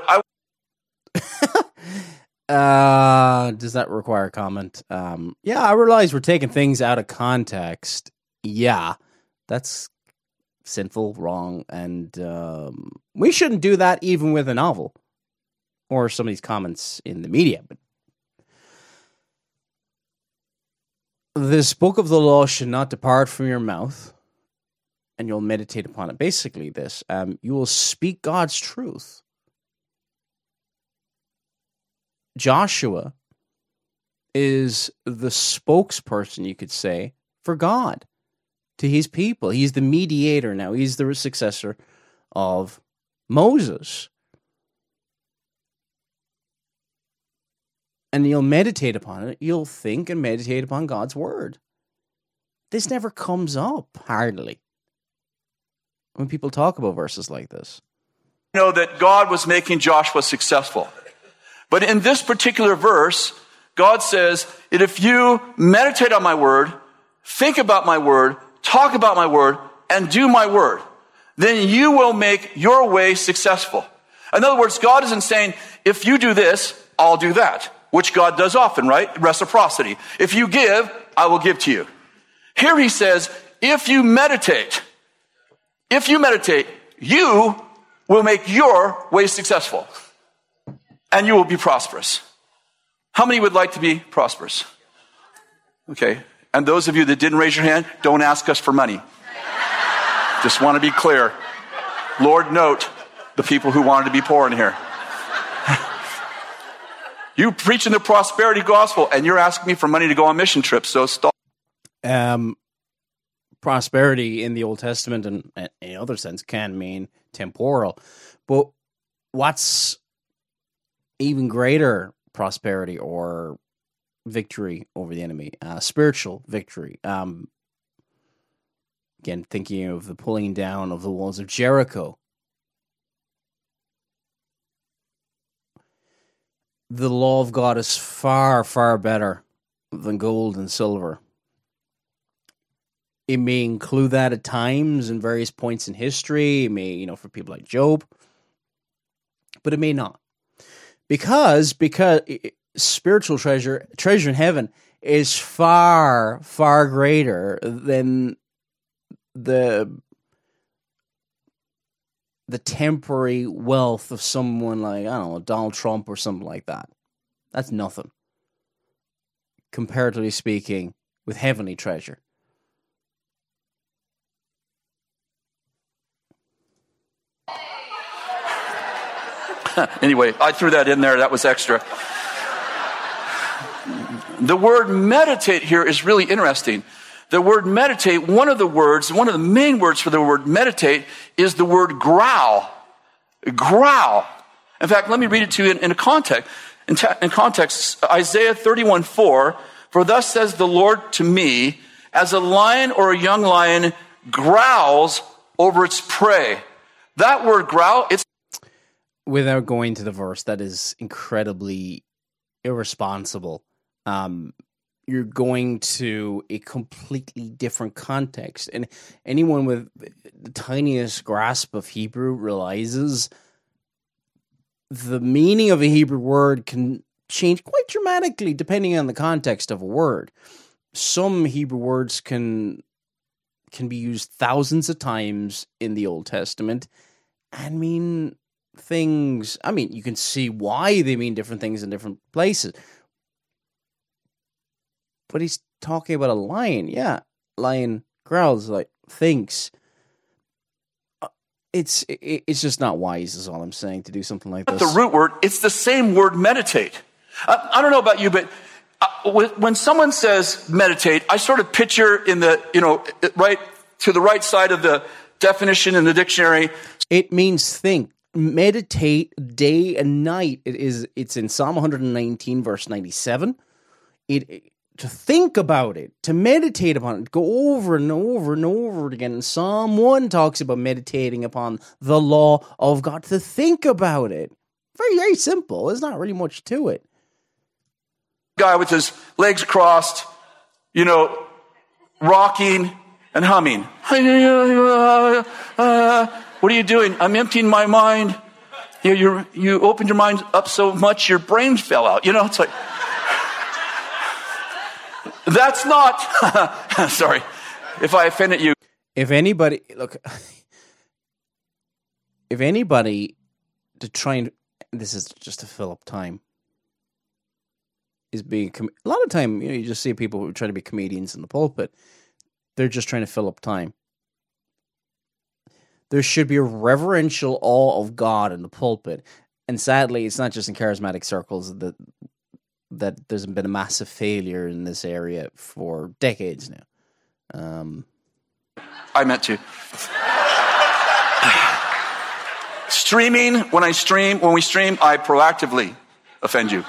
does that require comment? Yeah, I realize we're taking things out of context. Yeah, that's sinful, wrong, and we shouldn't do that even with a novel or some of these comments in the media. But this book of the law should not depart from your mouth, and you'll meditate upon it. Basically this, you will speak God's truth. Joshua is the spokesperson, you could say, for God to his people. He's the mediator now. He's the successor of Moses. And you'll meditate upon it. You'll think and meditate upon God's word. This never comes up, hardly, when people talk about verses like this. That God was making Joshua successful. But in this particular verse, God says that if you meditate on my word, think about my word, talk about my word, and do my word, then you will make your way successful. In other words, God isn't saying, if you do this, I'll do that, which God does often, right? Reciprocity. If you give, I will give to you. Here he says, if you meditate, you will make your way successful. And you will be prosperous. How many would like to be prosperous? Okay. And those of you that didn't raise your hand, don't ask us for money. Just want to be clear. Lord, note the people who wanted to be poor in here. You preaching the prosperity gospel, and you're asking me for money to go on mission trips, so stop. Prosperity in the Old Testament and in other sense can mean temporal. But what's even greater prosperity or victory over the enemy, spiritual victory. Again, thinking of the pulling down of the walls of Jericho. The law of God is far, far better than gold and silver. It may include that at times in various points in history. It may, for people like Job, but it may not, because spiritual treasure in heaven is far, far greater than the temporary wealth of someone like, I don't know, Donald Trump or something like that. That's nothing, comparatively speaking, with heavenly treasure. Anyway, I threw that in there. That was extra. The word meditate here is really interesting. The word meditate, one of the main words for the word meditate is the word growl. Growl. In fact, let me read it to you in a context. In context, Isaiah 31:4, for thus says the Lord to me, as a lion or a young lion growls over its prey. That word growl, it's... Without going to the verse, that is incredibly irresponsible. You're going to a completely different context. And anyone with the tiniest grasp of Hebrew realizes the meaning of a Hebrew word can change quite dramatically depending on the context of a word. Some Hebrew words can be used thousands of times in the Old Testament and mean things. I mean, you can see why they mean different things in different places. But he's talking about a lion. Yeah, lion growls, like thinks. It's just not wise, is all I'm saying, to do something like this. The root word, it's the same word meditate. I don't know about you, but when someone says meditate, I sort of picture in the, right to the right side of the definition in the dictionary. It means think. Meditate day and night. It's in Psalm 119, verse 97. To think about it, to meditate upon it, go over and over and over again. And Psalm 1 talks about meditating upon the law of God, to think about it. Very, very simple. There's not really much to it. Guy with his legs crossed, rocking and humming. What are you doing? I'm emptying my mind. You opened your mind up so much your brain fell out. It's like... That's not, sorry, if I offended you. If anybody to try and, this is just to fill up time, is being, a lot of time, you just see people who try to be comedians in the pulpit. They're just trying to fill up time. There should be a reverential awe of God in the pulpit. And sadly, it's not just in charismatic circles that there's been a massive failure in this area for decades now. I meant to. When we stream, I proactively offend you.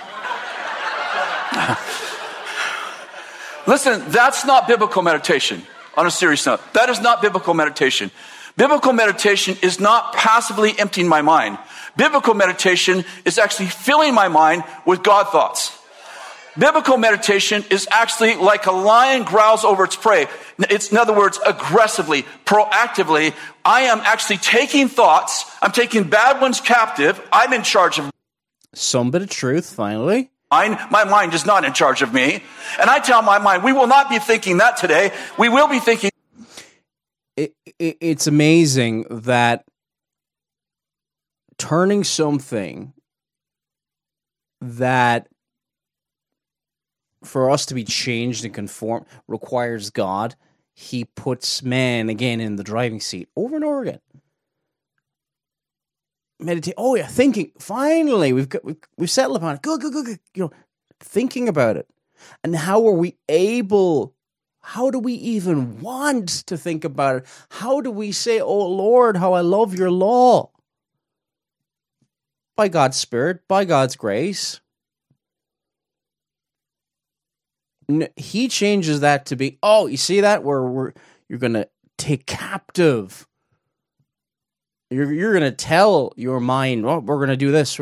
Listen, that's not biblical meditation. On a serious note, that is not biblical meditation. Biblical meditation is not passively emptying my mind. Biblical meditation is actually filling my mind with God thoughts. Biblical meditation is actually like a lion growls over its prey. It's, in other words, aggressively, proactively. I am actually taking thoughts. I'm taking bad ones captive. I'm in charge of some bit of truth, finally. My mind is not in charge of me. And I tell my mind, we will not be thinking that today. We will be thinking. It's amazing that turning something that for us to be changed and conform requires God. He puts man again in the driving seat over and over again. Meditate. Oh yeah, thinking. Finally, we've settled upon it. Good. Thinking about it. And how are we able? How do we even want to think about it? How do we say, "Oh Lord, how I love your law"? By God's Spirit, by God's grace. He changes that to be, oh, you see that? You're going to take captive. You're going to tell your mind, oh, we're going to do this.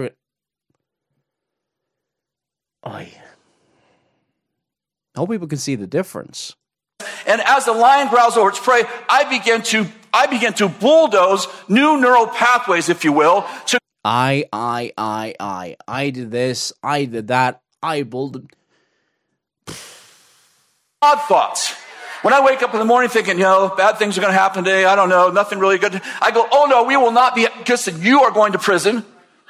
I hope people can see the difference. And as the lion growls over its prey, I began to bulldoze new neural pathways, if you will, to I did this, I did that, I bulldozed. God thoughts. When I wake up in the morning thinking, bad things are going to happen today, I don't know, nothing really good, I go, oh no, we will not be, listen, you are going to prison.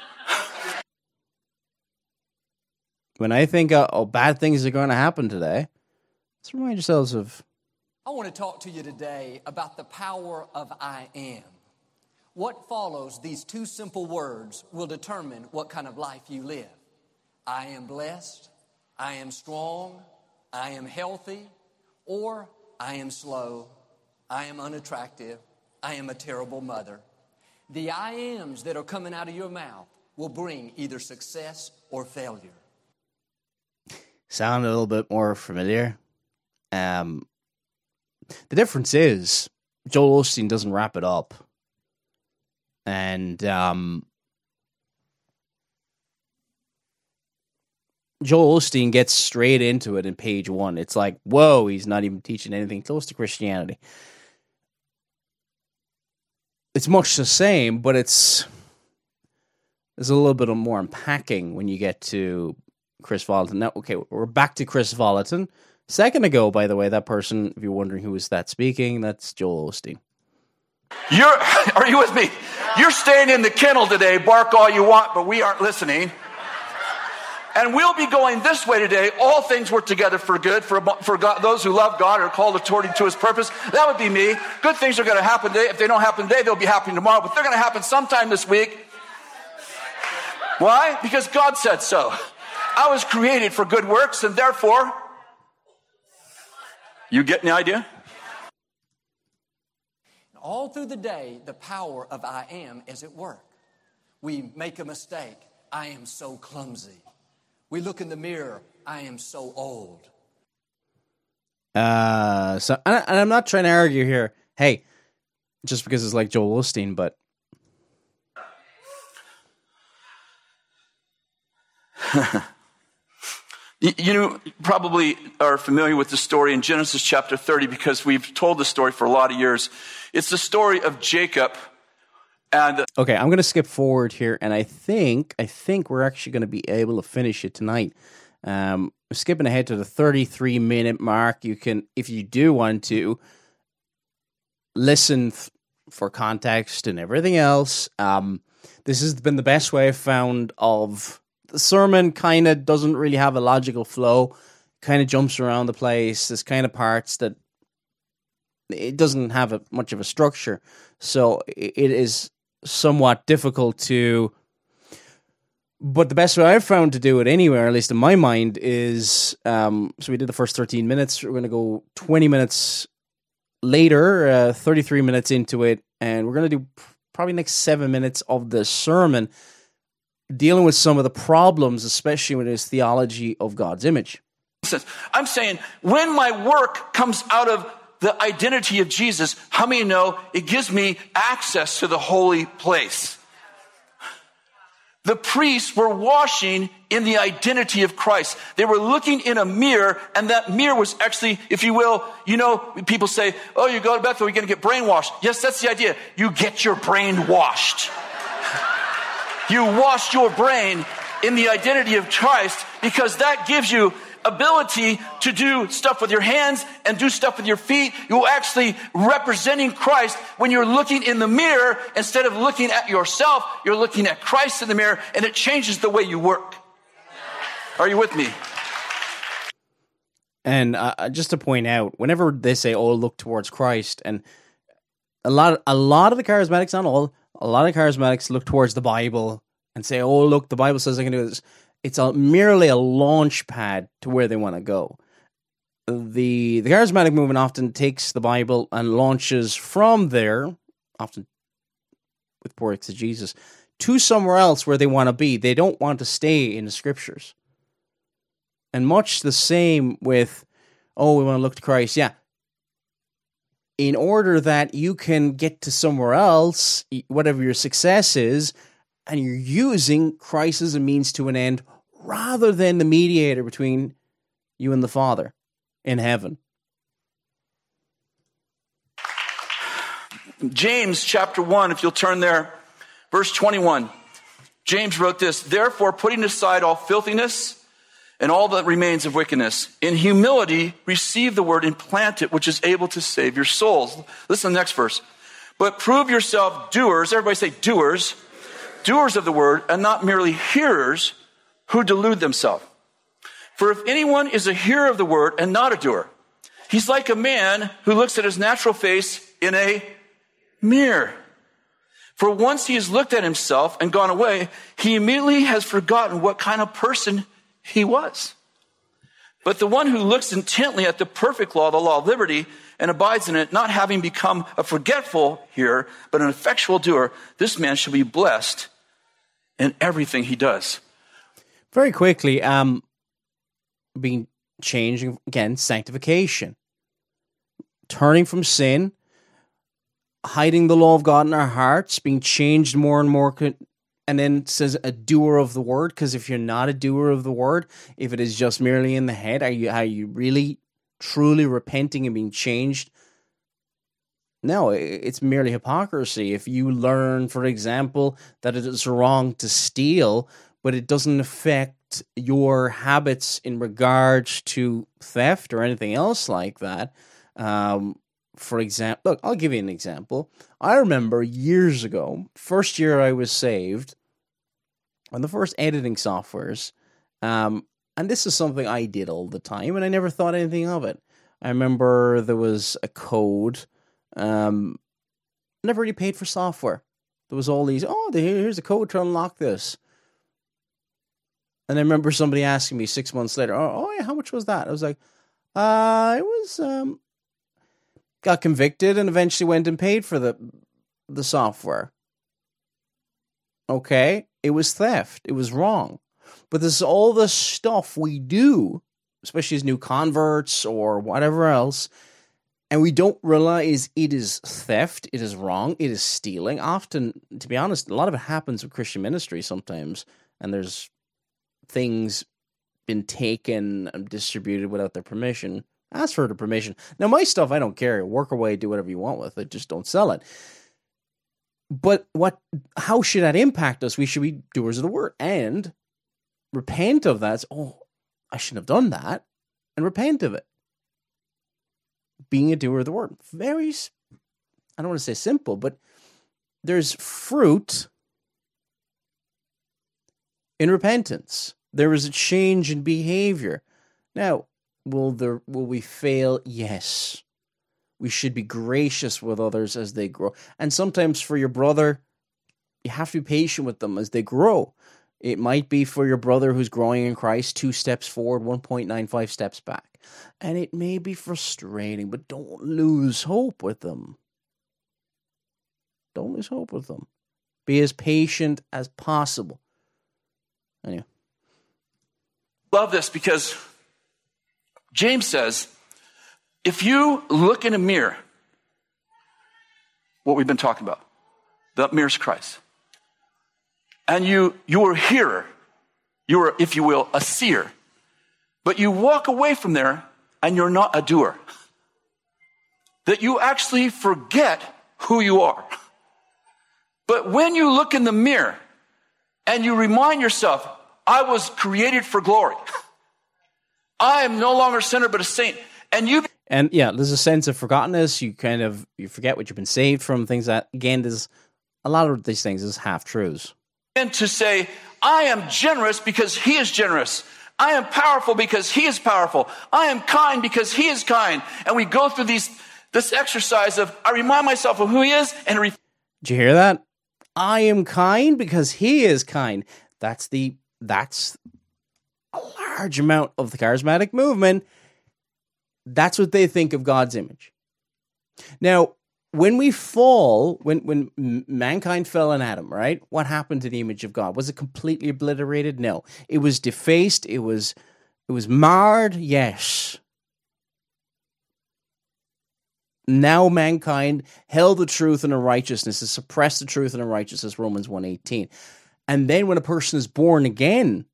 When I think, bad things are going to happen today, let's remind yourselves of... I want to talk to you today about the power of I am. What follows these two simple words will determine what kind of life you live. I am blessed, I am strong, I am healthy, or I am slow, I am unattractive, I am a terrible mother. The I ams that are coming out of your mouth will bring either success or failure. Sound a little bit more familiar. The difference is Joel Osteen doesn't wrap it up. And Joel Osteen gets straight into it in page 1. It's like, whoa, he's not even teaching anything close to Christianity. It's much the same, but there's a little bit of more unpacking when you get to Chris Vallotton. Now, okay, we're back to Chris Vallotton. Second ago, by the way, that person, if you're wondering who is that speaking, that's Joel Osteen. Are you with me? You're staying in the kennel today, bark all you want, but we aren't listening. And we'll be going this way today. All things work together for good for God, those who love God or are called according to his purpose. That would be me. Good things are going to happen today. If they don't happen today, they'll be happening tomorrow, but they're going to happen sometime this week. Why? Because God said so. I was created for good works, and therefore, you getting the idea? All through the day, the power of I am is at work. We make a mistake. I am so clumsy. We look in the mirror. I am so old. And I'm not trying to argue here. Hey, just because it's like Joel Osteen, but You probably are familiar with the story in Genesis chapter 30 because we've told the story for a lot of years. It's the story of Jacob. And okay, I'm going to skip forward here, and I think we're actually going to be able to finish it tonight. Skipping ahead to the 33-minute mark, you can, if you do want to, listen for context and everything else. This has been the best way I've found of... The sermon kind of doesn't really have a logical flow, kind of jumps around the place. There's kind of parts that it doesn't have much of a structure. So it is somewhat difficult to... But the best way I've found to do it anywhere, at least in my mind, is... so we did the first 13 minutes. We're going to go 20 minutes later, 33 minutes into it, and we're going to do probably next 7 minutes of the sermon dealing with some of the problems, especially with his theology of God's image. I'm saying, when my work comes out of the identity of Jesus, how many know it gives me access to the holy place? The priests were washing in the identity of Christ. They were looking in a mirror, and that mirror was actually, if you will, people say, oh, you go to Bethel, you're going to get brainwashed. Yes, that's the idea. You get your brain washed. You wash your brain in the identity of Christ because that gives you ability to do stuff with your hands and do stuff with your feet. You're actually representing Christ when you're looking in the mirror. Instead of looking at yourself, you're looking at Christ in the mirror, and it changes the way you work. Are you with me? And just to point out, whenever they say, oh, look towards Christ, and a lot of the charismatics, not all, a lot of charismatics look towards the Bible and say, oh, look, the Bible says I can do this. It's merely a launch pad to where they want to go. The charismatic movement often takes the Bible and launches from there, often with poor exegesis, to somewhere else where they want to be. They don't want to stay in the scriptures. And much the same with, oh, we want to look to Christ. Yeah. In order that you can get to somewhere else, whatever your success is, and you're using Christ as a means to an end rather than the mediator between you and the Father in heaven. James chapter 1, if you'll turn there, verse 21. James wrote this, therefore, putting aside all filthiness and all that remains of wickedness, in humility receive the word and plant it, which is able to save your souls. Listen to the next verse. But prove yourself doers, everybody say doers, doers of the word, and not merely hearers who delude themselves. For if anyone is a hearer of the word and not a doer, he's like a man who looks at his natural face in a mirror. For once he has looked at himself and gone away, he immediately has forgotten what kind of person he was. But the one who looks intently at the perfect law, the law of liberty, and abides in it, not having become a forgetful hearer, but an effectual doer, this man shall be blessed in everything he does. Very quickly, being changing again, sanctification, turning from sin, hiding the law of God in our hearts, being changed more and more, and then it says a doer of the word, because if you're not a doer of the word, if it is just merely in the head, are you really truly repenting and being changed? No, it's merely hypocrisy. If you learn, for example, that it is wrong to steal, but it doesn't affect your habits in regards to theft or anything else like that, for example, look, I'll give you an example. I remember years ago, first year I was saved, on the first editing softwares, and this is something I did all the time, and I never thought anything of it. I remember there was a code, never really paid for software. There was all these, here's a code to unlock this. And I remember somebody asking me 6 months later, yeah, how much was that? I was like, it was, got convicted and eventually went and paid for the software. Okay, it was theft. It was wrong. But this is all the stuff we do, especially as new converts or whatever else, and we don't realize it is theft, it is wrong, it is stealing. Often, to be honest, a lot of it happens with Christian ministry sometimes, and there's things been taken and distributed without their permission. Ask for the permission. Now, my stuff, I don't care. Work away, do whatever you want with it. Just don't sell it. But how should that impact us? We should be doers of the word and repent of that. I shouldn't have done that, and repent of it. Being a doer of the word. Very, I don't want to say simple, but there's fruit in repentance. There is a change in behavior. Now, will we fail? Yes. We should be gracious with others as they grow. And sometimes for your brother, you have to be patient with them as they grow. It might be for your brother who's growing in Christ, 2 steps forward, 1.95 steps back. And it may be frustrating, but don't lose hope with them. Don't lose hope with them. Be as patient as possible. Anyway. Love this because James says, if you look in a mirror, what we've been talking about, the mirror's Christ, and you are a hearer, you are, if you will, a seer, but you walk away from there and you're not a doer, that you actually forget who you are. But when you look in the mirror and you remind yourself, I was created for glory. I am no longer a sinner, but a saint. And yeah, there's a sense of forgottenness. You forget what you've been saved from, things that, again, there's a lot of these things is half-truths. And to say, I am generous because he is generous. I am powerful because he is powerful. I am kind because he is kind. And we go through this exercise of, I remind myself of who he is. And did you hear that? I am kind because he is kind. That's a large amount of the charismatic movement. That's what they think of God's image. Now, when we fall, when mankind fell in Adam, right? What happened to the image of God? Was it completely obliterated? No. It was defaced. It was marred. Yes. Now mankind held the truth and the righteousness, has suppressed the truth and the righteousness, Romans 1:18. And then when a person is born again,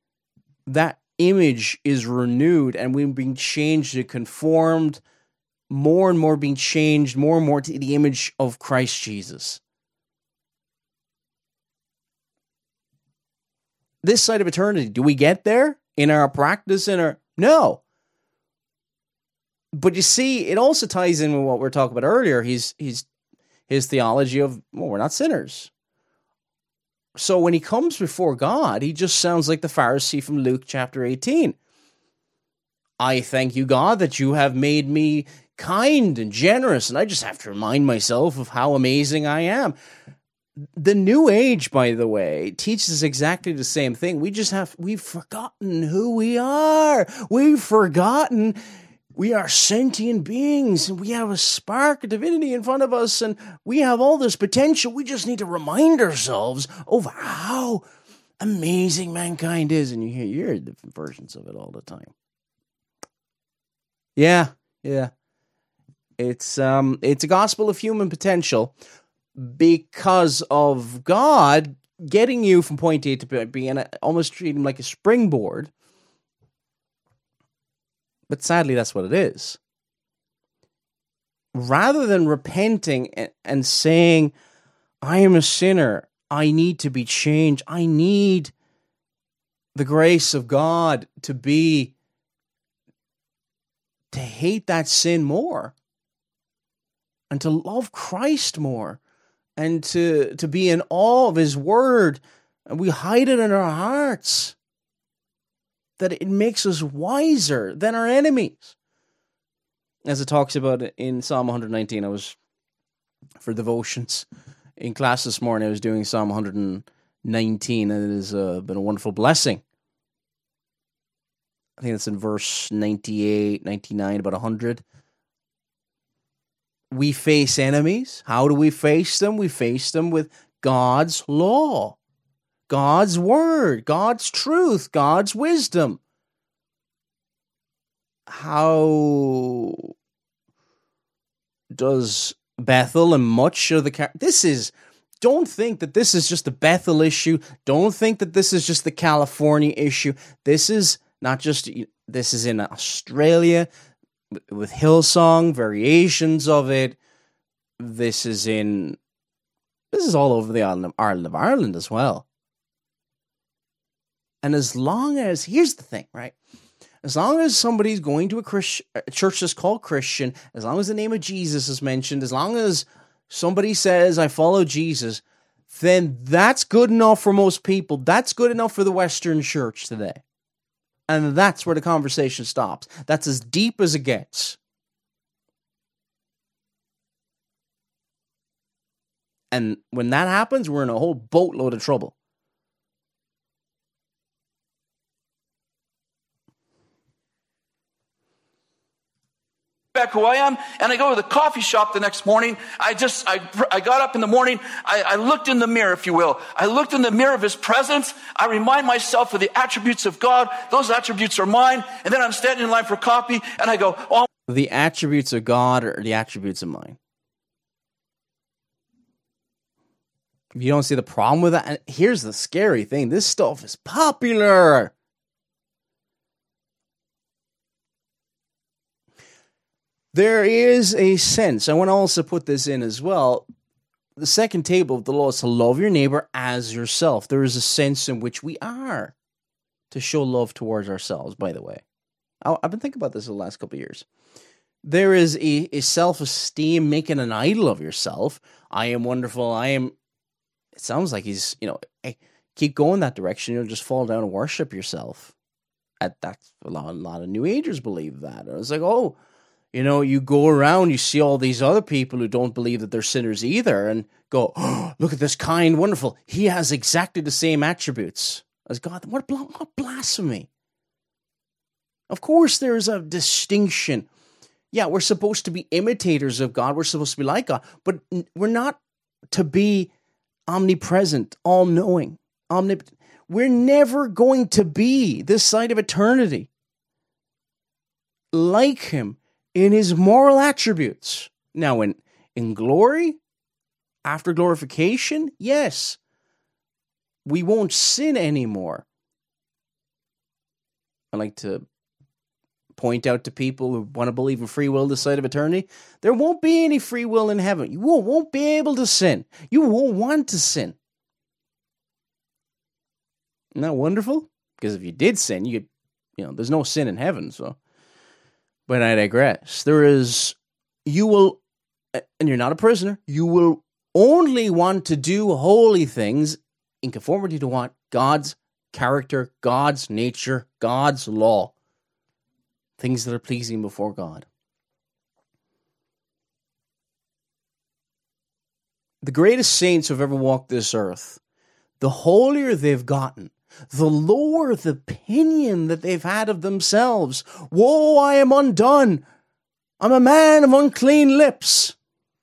that image is renewed and we're being changed to conformed more and more being changed more and more to the image of Christ Jesus. This side of eternity, do we get there in our practice? No. But you see, it also ties in with what we were talking about earlier. His theology of, well, we're not sinners. So when he comes before God, he just sounds like the Pharisee from Luke chapter 18. I thank you, God, that you have made me kind and generous, and I just have to remind myself of how amazing I am. The New Age, by the way, teaches exactly the same thing. We've forgotten who we are. We've forgotten we are sentient beings, and we have a spark of divinity in front of us, and we have all this potential. We just need to remind ourselves of how amazing mankind is. And you hear different versions of it all the time. Yeah. It's a gospel of human potential because of God getting you from point A to point B and almost treating him like a springboard. But sadly, that's what it is. Rather than repenting and saying, I am a sinner, I need to be changed, I need the grace of God to hate that sin more and to love Christ more and to be in awe of his word, and we hide it in our hearts, that it makes us wiser than our enemies. As it talks about in Psalm 119, I was, for devotions in class this morning, I was doing Psalm 119, and it has been a wonderful blessing. I think it's in verse 98, 99, about 100. We face enemies. How do we face them? We face them with God's law, God's word, God's truth, God's wisdom. How does Bethel and much of the... Don't think that this is just a Bethel issue. Don't think that this is just the California issue. This is not just... This is in Australia with Hillsong, variations of it. This is all over the island of Ireland as well. And as long as, here's the thing, right? As long as somebody's going to a church that's called Christian, as long as the name of Jesus is mentioned, as long as somebody says, I follow Jesus, then that's good enough for most people. That's good enough for the Western church today. And that's where the conversation stops. That's as deep as it gets. And when that happens, we're in a whole boatload of trouble. Back who I am, and I go to the coffee shop the next morning. I got up in the morning. I looked in the mirror, if you will. I looked in the mirror of his presence. I remind myself of the attributes of God. Those attributes are mine. And then I'm standing in line for coffee, and I go, oh. The attributes of God are the attributes of mine. If you don't see the problem with that, and here's the scary thing. This stuff is popular. There is a sense, I want to also put this in as well, the second table of the law is to love your neighbor as yourself. There is a sense in which we are to show love towards ourselves, by the way. I've been thinking about this the last couple of years. There is a self-esteem, making an idol of yourself. I am wonderful, it sounds like he's, hey, keep going that direction, you'll just fall down and worship yourself. That's a lot of New Agers believe that. It's like, you go around, you see all these other people who don't believe that they're sinners either and go, oh, look at this kind, wonderful. He has exactly the same attributes as God. What blasphemy. Of course there is a distinction. Yeah, we're supposed to be imitators of God. We're supposed to be like God. But we're not to be omnipresent, all-knowing, omnipotent. We're never going to be, this side of eternity, like him in his moral attributes. Now, in glory, after glorification, yes, we won't sin anymore. I like to point out to people who want to believe in free will this side of eternity, there won't be any free will in heaven. You won't be able to sin. You won't want to sin. Isn't that wonderful? Because if you did sin, there's no sin in heaven. So, but I digress. You will, and you're not a prisoner. You will only want to do holy things in conformity to what? God's character, God's nature, God's law. Things that are pleasing before God. The greatest saints who have ever walked this earth, the holier they've gotten, the lower the opinion that they've had of themselves. Woe, I am undone. I'm a man of unclean lips.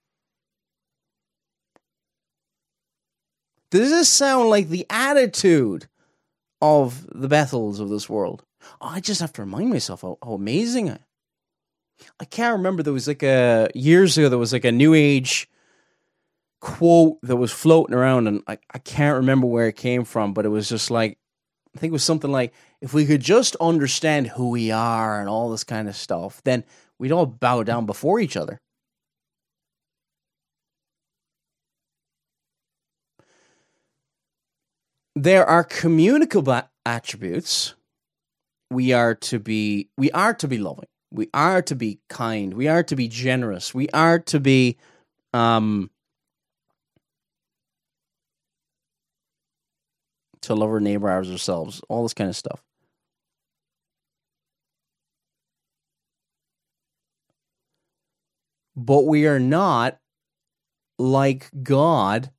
Does this sound like the attitude of the Bethels of this world? I just have to remind myself how amazing I am. I can't remember, there was years ago, there was a New Age quote that was floating around, and I can't remember where it came from, but it was just I think it was something like, if we could just understand who we are and all this kind of stuff, then we'd all bow down before each other. There are communicable attributes. We are to be loving. We are to be kind. We are to be generous. We are to be to love our neighbor as ourselves. All this kind of stuff. But we are not like God.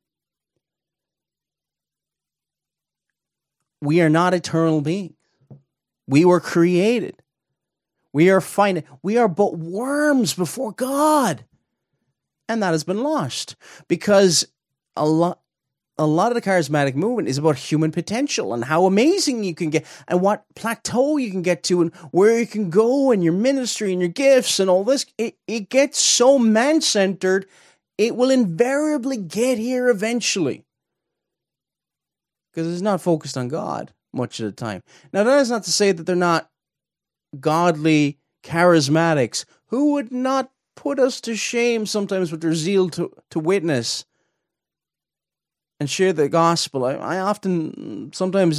We are not eternal beings. We were created. We are finite. We are but worms before God. And that has been lost. Because a lot of the charismatic movement is about human potential and how amazing you can get and what plateau you can get to and where you can go and your ministry and your gifts and all this. It gets so man-centered, it will invariably get here eventually. Because it's not focused on God much of the time. Now, that is not to say that they're not godly charismatics who would not put us to shame sometimes with their zeal to witness and share the gospel. I often, sometimes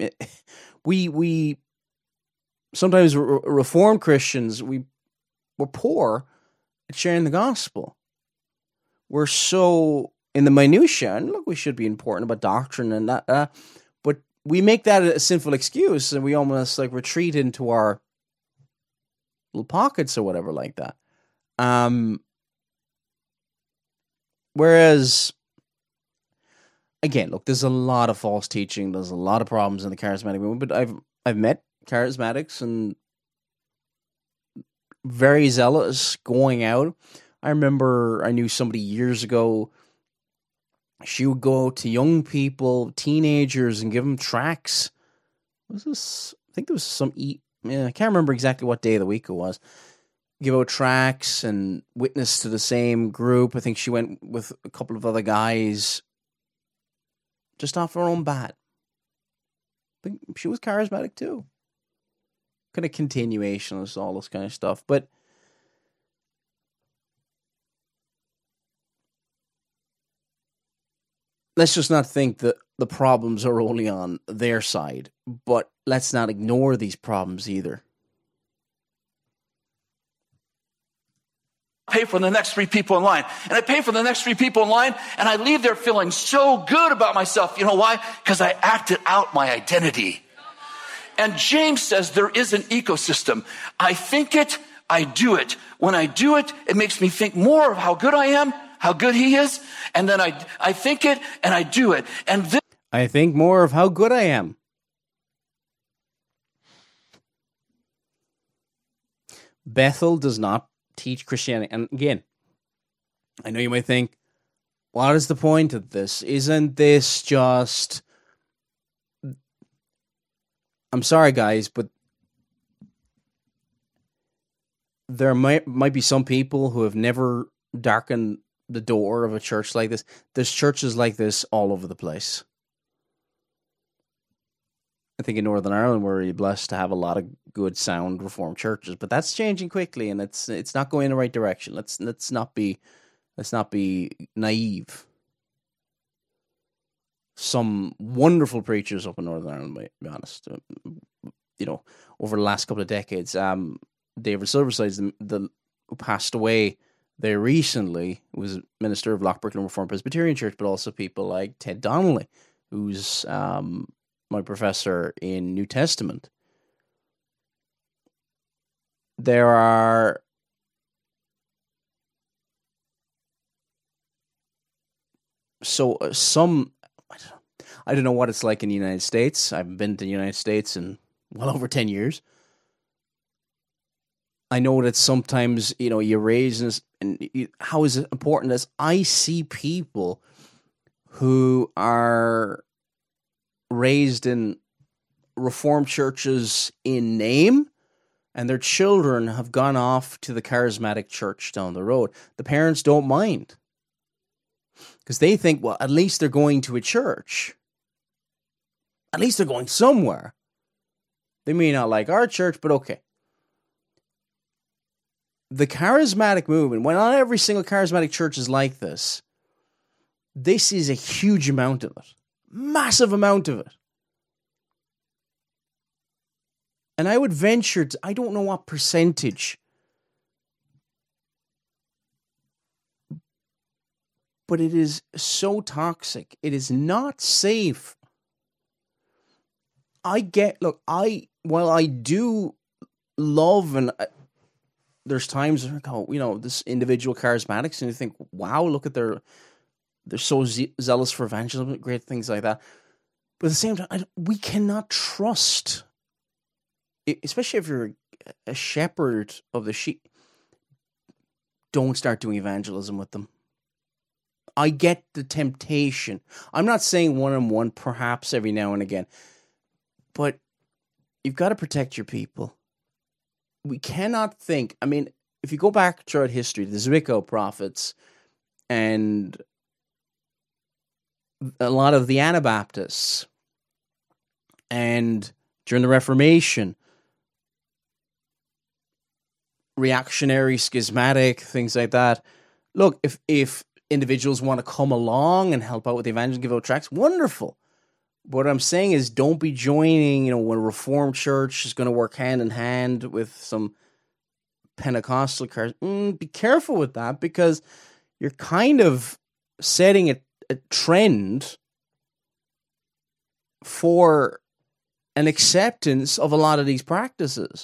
we sometimes Reformed Christians, we're poor at sharing the gospel. We're so in the minutiae, and look, we should be important about doctrine and that, but we make that a sinful excuse, and we almost retreat into our little pockets or whatever like that. Whereas, again, look, there's a lot of false teaching. There's a lot of problems in the charismatic movement, but I've met charismatics and very zealous going out. I remember I knew somebody years ago. She would go to young people, teenagers, and give them tracts. Was this? I think there was some. I can't remember exactly what day of the week it was. Give out tracts and witness to the same group. I think she went with a couple of other guys, just off her own bat. I think she was charismatic too. Kind of continuation of all this kind of stuff, but. Let's just not think that the problems are only on their side, but let's not ignore these problems either. Pay for the next 3 people in line. And I pay for the next 3 people in line, and I leave there feeling so good about myself. You know why? Because I acted out my identity. And James says there is an ecosystem. I think it, I do it. When I do it, it makes me think more of how good I am, how good he is, and then I think it and I do it. And this I think more of how good I am. Bethel does not teach Christianity. And again, I know you might think, what is the point of this? Isn't this just... I'm sorry, guys, but there might be some people who have never darkened the door of a church like this. There's churches like this all over the place. I think in Northern Ireland we're blessed to have a lot of good, sound Reformed churches, but that's changing quickly, and it's not going in the right direction. Let's not be naive. Some wonderful preachers up in Northern Ireland, to be honest. Over the last couple of decades, David Silverside, who passed away there recently, was minister of Lockbrickland Reformed Presbyterian Church, but also people like Ted Donnelly, who's my professor in New Testament. There are some. I don't know what it's like in the United States. I haven't been to the United States in well over 10 years. I know that sometimes, you raise this, and how is it important as I see people who are raised in Reformed churches in name, and their children have gone off to the charismatic church down the road. The parents don't mind, because they think, well, at least they're going to a church. At least they're going somewhere. They may not like our church, but okay. The charismatic movement, well, not every single charismatic church is like this. This is a huge amount of it. Massive amount of it. And I would venture to, I don't know what percentage, but it is so toxic. It is not safe. While I do love, and there's times I go, this individual charismatics, and you think, wow, look at they're so zealous for evangelism, great things like that. But at the same time, we cannot trust, especially if you're a shepherd of the sheep, don't start doing evangelism with them. I get the temptation. I'm not saying one-on-one, perhaps every now and again, but you've got to protect your people. We cannot think, if you go back throughout history, the Zwickau prophets and a lot of the Anabaptists, and during the Reformation, reactionary, schismatic, things like that. Look, if individuals want to come along and help out with the evangelism, give out tracts, wonderful. What I'm saying is, don't be joining, when a Reformed church is going to work hand in hand with some Pentecostal church. Be careful with that, because you're kind of setting a trend for an acceptance of a lot of these practices.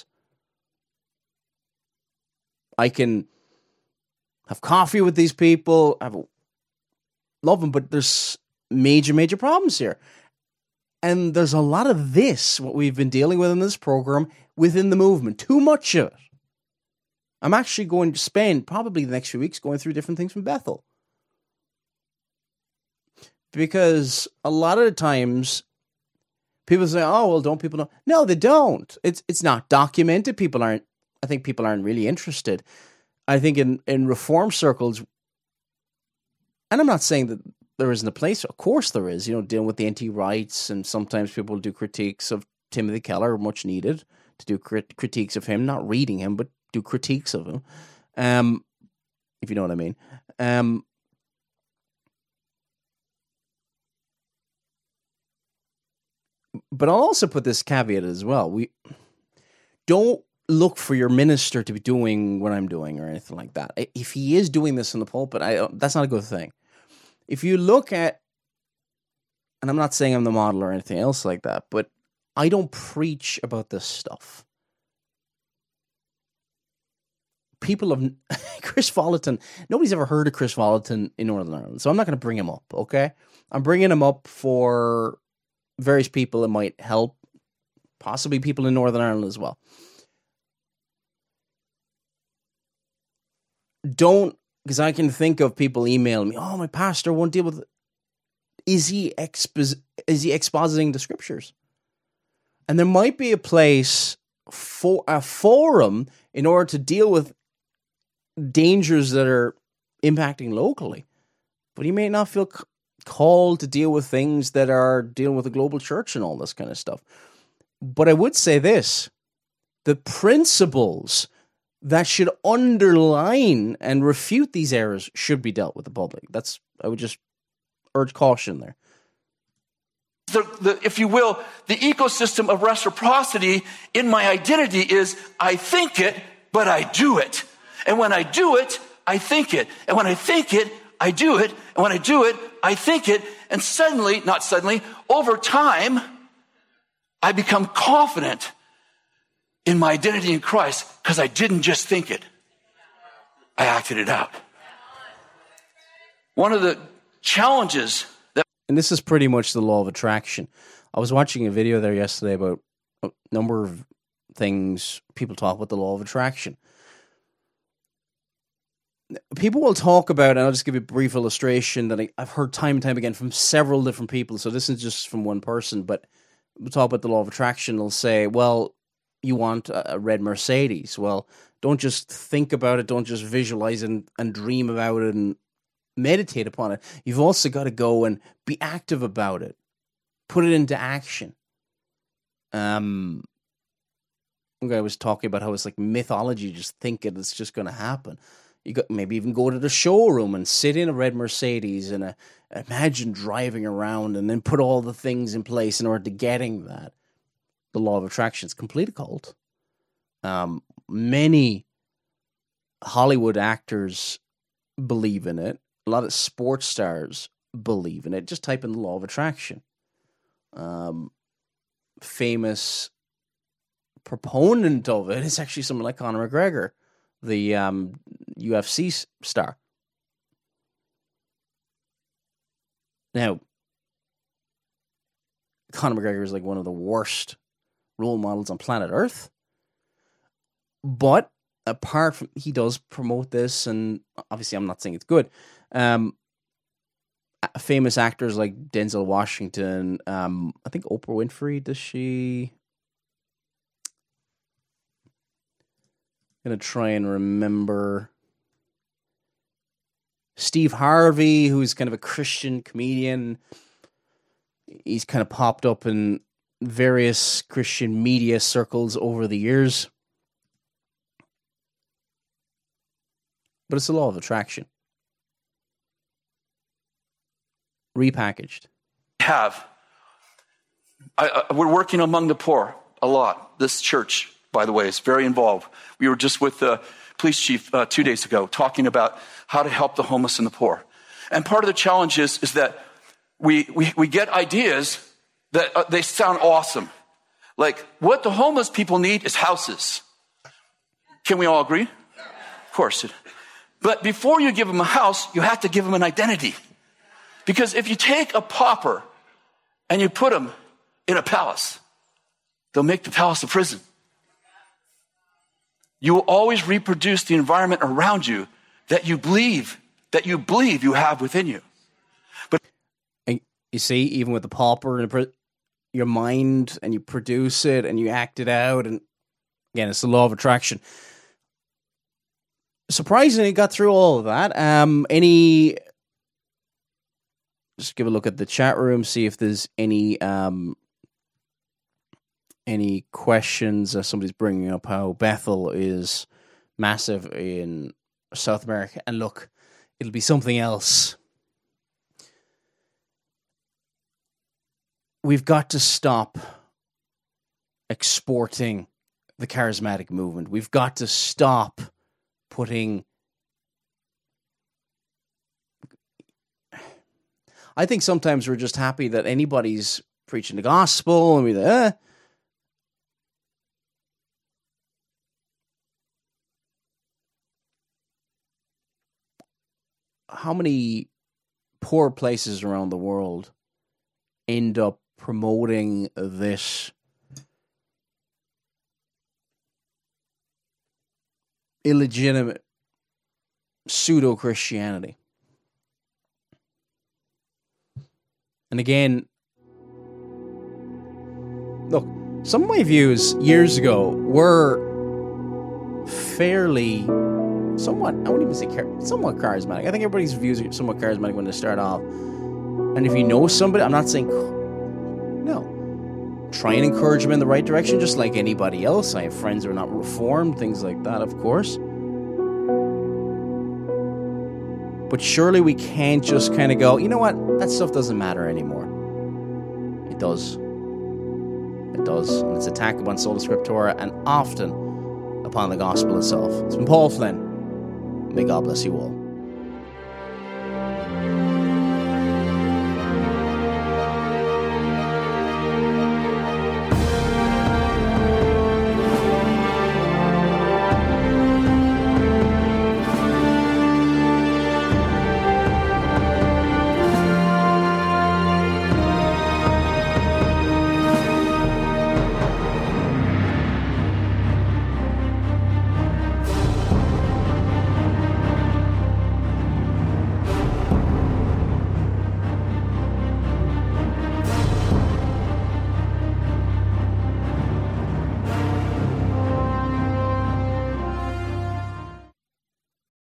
I can have coffee with these people, love them, but there's major problems here. And there's a lot of this, what we've been dealing with in this program, within the movement. Too much of it. I'm actually going to spend probably the next few weeks going through different things from Bethel. Because a lot of the times, people say, oh, well, don't people know? No, they don't. It's not documented. I think people aren't really interested. I think in Reform circles, and I'm not saying that there isn't a place. Of course there is, dealing with the anti-rights, and sometimes people do critiques of Timothy Keller, much needed, to do critiques of him, not reading him, but do critiques of him, if you know what I mean. But I'll also put this caveat as well. We don't look for your minister to be doing what I'm doing or anything like that. If he is doing this in the pulpit, that's not a good thing. If you look at, and I'm not saying I'm the model or anything else like that, but I don't preach about this stuff. People of Chris Volaton, nobody's ever heard of Chris Volaton in Northern Ireland, so I'm not going to bring him up, okay? I'm bringing him up for various people that might help, possibly people in Northern Ireland as well. Because I can think of people emailing me, oh, my pastor won't deal with it. Is he expositing the scriptures? And there might be a place for a forum in order to deal with dangers that are impacting locally. But he may not feel called to deal with things that are dealing with the global church and all this kind of stuff. But I would say this. the principles that should underline and refute these errors should be dealt with the public. I would just urge caution there. If you will, the ecosystem of reciprocity in my identity is I think it, but I do it. And when I do it, I think it. And when I think it, I do it. And when I do it, I think it. And suddenly, not suddenly, over time, I become confident in my identity in Christ because I didn't just think it. I acted it out. One of the challenges and this is pretty much the law of attraction. I was watching a video there yesterday about a number of things people talk about the law of attraction. People will talk about, and I'll just give you a brief illustration that I've heard time and time again from several different people, so this is just from one person, but we'll talk about the law of attraction. They'll say, well, you want a red Mercedes. Well, don't just think about it, don't just visualize and dream about it and meditate upon it. You've also got to go and be active about it. Put it into action. One guy was talking about how it's like mythology, just think it's just going to happen. You got maybe even go to the showroom and sit in a red Mercedes and imagine driving around and then put all the things in place in order to getting that. The law of attraction is complete occult. Many Hollywood actors believe in it. A lot of sports stars believe in it. Just type in the law of attraction. Famous proponent of it is actually someone like Conor McGregor, the UFC star. Now, Conor McGregor is like one of the worst role models on planet Earth. But apart from, he does promote this, and obviously I'm not saying it's good. Famous actors like Denzel Washington, I think Oprah Winfrey, does she? I'm going to try and remember. Steve Harvey, who's kind of a Christian comedian. He's kind of popped up in various Christian media circles over the years. But it's the law of attraction. Repackaged. We're working among the poor a lot. This church, by the way, is very involved. We were just with the police chief 2 days ago talking about how to help the homeless and the poor. And part of the challenge is that we get ideas that they sound awesome. Like, what the homeless people need is houses. Can we all agree? Of course. But before you give them a house, you have to give them an identity. Because if you take a pauper and you put them in a palace, they'll make the palace a prison. You will always reproduce the environment around you that you believe you have within you. But you see, even with the pauper and your mind, and you produce it and you act it out, and again, it's the law of attraction. Surprisingly, got through all of that. Just give a look at the chat room, see if there's any questions. Somebody's bringing up how Bethel is massive in South America. And look, it'll be something else. We've got to stop exporting the charismatic movement. We've got to stop putting... I think sometimes we're just happy that anybody's preaching the gospel, and we're like, How many poor places around the world end up promoting this illegitimate pseudo-Christianity? And again, look, some of my views years ago were fairly, somewhat, I wouldn't even say somewhat charismatic. I think everybody's views are somewhat charismatic when they start off. And if you know somebody, I'm not saying, no. try and encourage them in the right direction, just like anybody else. I have friends who are not reformed, things like that, of course. But surely we can't just kind of go, you know what, that stuff doesn't matter anymore. It does. It does. And it's attack upon Sola Scriptura and often upon the gospel itself. It's been Paul Flynn. May God bless you all.